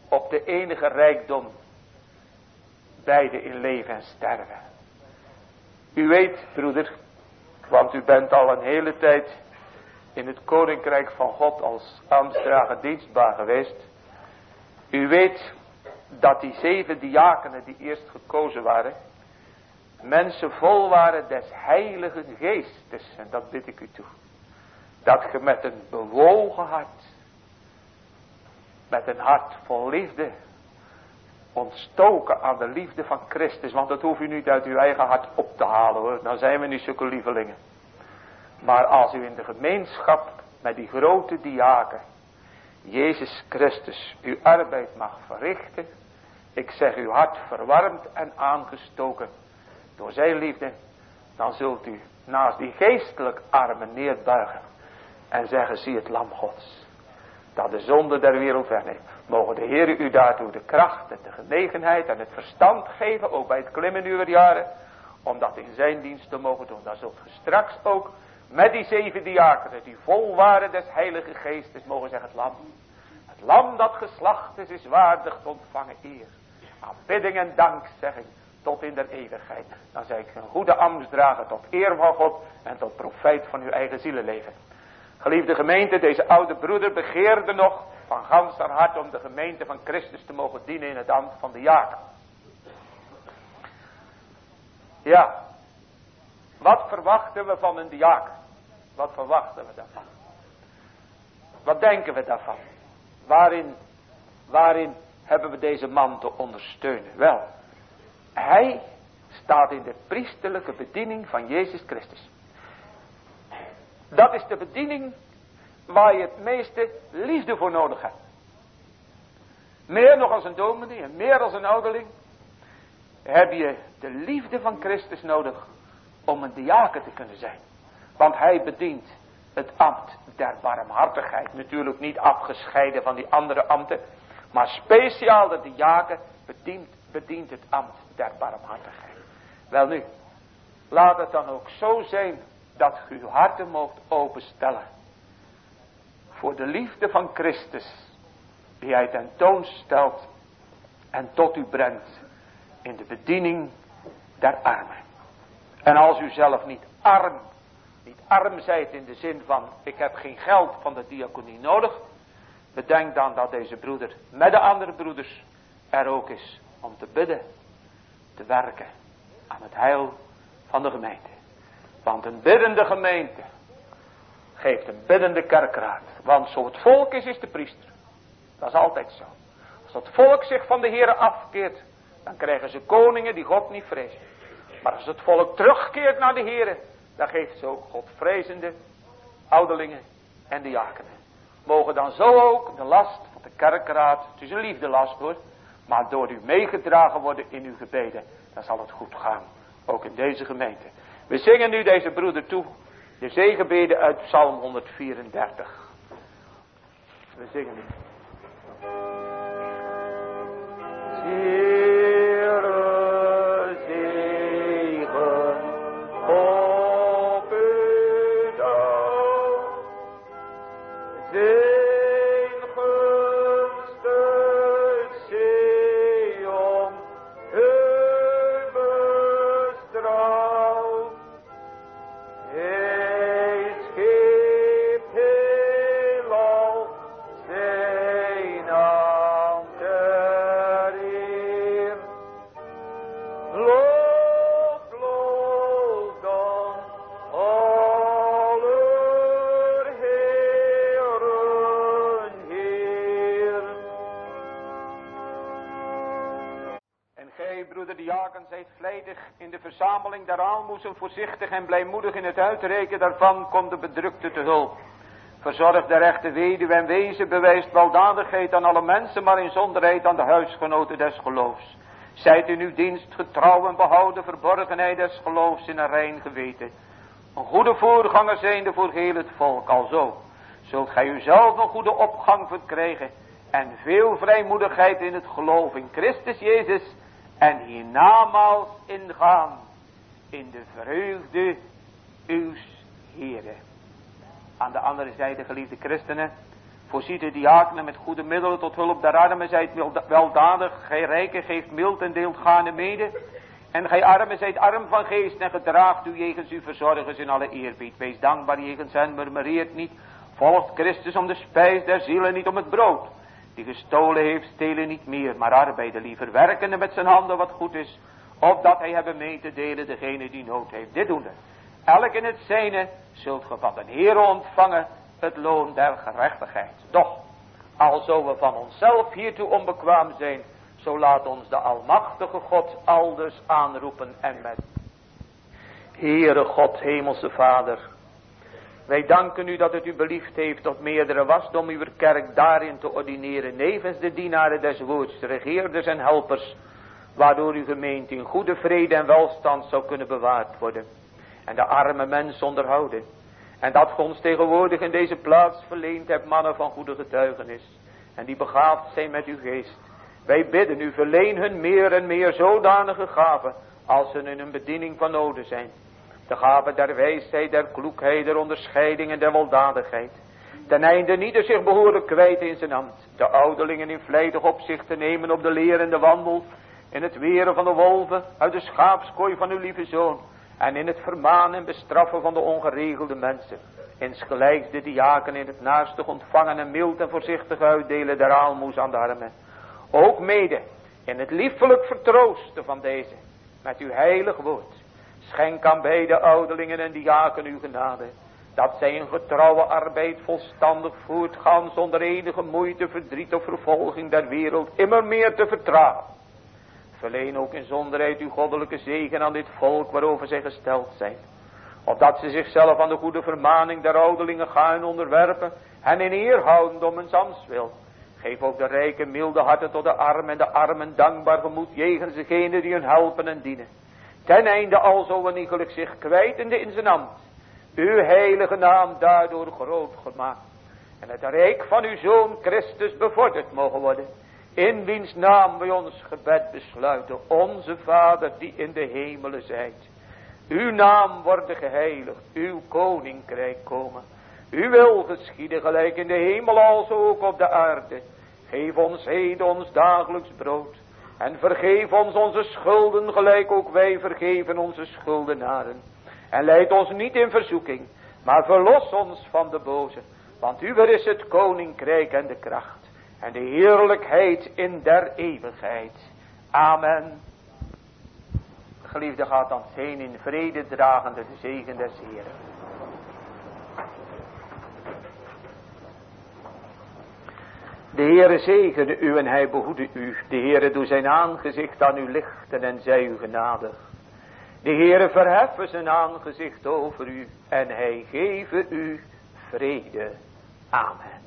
op de enige rijkdom, beide in leven en sterven. U weet, broeder, want u bent al een hele tijd in het koninkrijk van God als ambtsdrager dienstbaar geweest. U weet dat die 7 diakenen die eerst gekozen waren, mensen vol waren des heilige geestes. En dat bid ik u toe. Dat ge met een bewogen hart, met een hart vol liefde, ontstoken aan de liefde van Christus. Want dat hoeft u niet uit uw eigen hart op te halen hoor. Dan zijn we niet zulke lievelingen. Maar als u in de gemeenschap met die grote diaken, Jezus Christus, uw arbeid mag verrichten. Ik zeg uw hart verwarmd en aangestoken door zijn liefde. Dan zult u naast die geestelijk armen neerbuigen. En zeggen, zie het lam Gods. Dat de zonde der wereld wegneemt. Mogen de Heer u daartoe de kracht en de genegenheid en het verstand geven. Ook bij het klimmen uwer jaren. Om dat in zijn dienst te mogen doen. Dan zult u straks ook met die 7 diakenen die vol waren des heilige geestes mogen zeggen het lam. Het lam dat geslacht is waardig te ontvangen eer. Aanbidding en dankzegging tot in der eeuwigheid. Dan zeg ik een goede ambtsdrager tot eer van God en tot profijt van uw eigen zielenleven. Geliefde gemeente, deze oude broeder begeerde nog van gans haar hart om de gemeente van Christus te mogen dienen in het ambt van de diaken. Ja, wat verwachten we van een diaken? Wat verwachten we daarvan? Wat denken we daarvan? Waarin hebben we deze man te ondersteunen? Wel, hij staat in de priesterlijke bediening van Jezus Christus. Dat is de bediening waar je het meeste liefde voor nodig hebt. Meer nog als een dominee en meer als een ouderling heb je de liefde van Christus nodig om een diaken te kunnen zijn. Want hij bedient het ambt der barmhartigheid. Natuurlijk niet afgescheiden van die andere ambten. Maar speciaal de diaken bedient het ambt der barmhartigheid. Welnu, laat het dan ook zo zijn dat u uw harten moogt openstellen. Voor de liefde van Christus. Die hij tentoonstelt. En tot u brengt. In de bediening der armen. En als u zelf niet arm zijt in de zin van ik heb geen geld van de diaconie nodig. Bedenk dan dat deze broeder met de andere broeders er ook is om te bidden. Te werken aan het heil van de gemeente. Want een biddende gemeente geeft een biddende kerkraad. Want zo het volk is de priester. Dat is altijd zo. Als het volk zich van de Heere afkeert, dan krijgen ze koningen die God niet vrezen. Maar als het volk terugkeert naar de Heere, dan geeft ze ook Godvrezende ouderlingen en diakenen. Mogen dan zo ook de last van de kerkraad, het is een liefdelast hoor, maar door u meegedragen worden in uw gebeden, dan zal het goed gaan. Ook in deze gemeente. We zingen nu deze broeder toe, de zegenbeden uit Psalm 134. We zingen nu. Verzameling der aalmoezen voorzichtig en blijmoedig in het uitreiken daarvan komt de bedrukte te hulp. Verzorgt de rechte weduwe en wezen, bewijst weldadigheid aan alle mensen, maar inzonderheid aan de huisgenoten des geloofs. Zijt in uw dienst getrouw en behouden verborgenheid des geloofs in een rein geweten. Een goede voorganger zijnde voor heel het volk, alzo zult gij uzelf een goede opgang verkrijgen en veel vrijmoedigheid in het geloof in Christus Jezus en hiernamaals ingaan in de vreugde uws Heere. Aan de andere zijde, geliefde christenen, Voorziet de diakenen met goede middelen tot hulp der armen. Zijt weldadig, gij rijken geeft mild en deelt gaarne mede. En gij armen zijt arm van geest en gedraagt u jegens uw verzorgers in alle eerbied. Wees dankbaar jegens hen, murmureert niet. Volgt Christus om de spijs der zielen, niet om het brood. Die gestolen heeft, stelen niet meer, maar arbeiden liever. Werkende met zijn handen wat goed is. Opdat hij hebben mee te delen degene die nood heeft. Dit doende. Elk in het zijne zult ge van de Heere ontvangen het loon der gerechtigheid. Doch, alzo we van onszelf hiertoe onbekwaam zijn, zo laat ons de almachtige God aldus aanroepen en met. Heere God, hemelse Vader, wij danken u dat het u beliefd heeft tot meerdere wasdom uw kerk daarin te ordineren, nevens de dienaren des woords, regeerders en helpers, waardoor uw gemeente in goede vrede en welstand zou kunnen bewaard worden en de arme mens onderhouden. En dat ge ons tegenwoordig in deze plaats verleend hebt, mannen van goede getuigenis, en die begaafd zijn met uw geest. Wij bidden u, verleen hun meer en meer zodanige gaven, als ze in hun bediening van noden zijn. De gaven der wijsheid, der kloekheid, der onderscheiding en der weldadigheid. Ten einde niet zich behoorlijk kwijt in zijn ambt. De ouderlingen in vlijtig opzicht te nemen op de lerende wandel. In het weren van de wolven uit de schaapskooi van uw lieve zoon. En in het vermanen en bestraffen van de ongeregelde mensen. Insgelijks de diaken in het naastig ontvangen en mild en voorzichtig uitdelen der aalmoes aan de armen. Ook mede in het liefelijk vertroosten van deze met uw heilig woord. Schenk aan beide ouderlingen en diaken uw genade. Dat zij in getrouwe arbeid volstandig voortgaan zonder enige moeite, verdriet of vervolging der wereld immer meer te vertragen. Verleen ook in zonderheid uw goddelijke zegen aan dit volk waarover zij gesteld zijn. Opdat ze zichzelf aan de goede vermaning der ouderlingen gaan onderwerpen en in eer houden om hun ambtswil. Geef ook de rijke milde harten tot de armen en de armen dankbaar gemoed jegens degenen die hun helpen en dienen. Ten einde alzo een iegelijk zich kwijtende in zijn ambt, uw heilige naam daardoor groot gemaakt. En het rijk van uw Zoon Christus bevorderd mogen worden. In wiens naam wij ons gebed besluiten. Onze Vader die in de hemelen zijt. Uw naam worden geheiligd. Uw koninkrijk komen. Uw wil geschieden gelijk in de hemel als ook op de aarde. Geef ons heden ons dagelijks brood. En vergeef ons onze schulden gelijk ook wij vergeven onze schuldenaren. En leid ons niet in verzoeking, maar verlos ons van de boze. Want uwer is het koninkrijk en de kracht en de heerlijkheid in der eeuwigheid. Amen. Geliefde, gaat dan heen in vrede dragende de zegen des Heeren. De Heere zegene u en hij behoede u. De Heere doe zijn aangezicht aan u lichten en zij u genadig. De Heere verheffen zijn aangezicht over u en hij geven u vrede. Amen.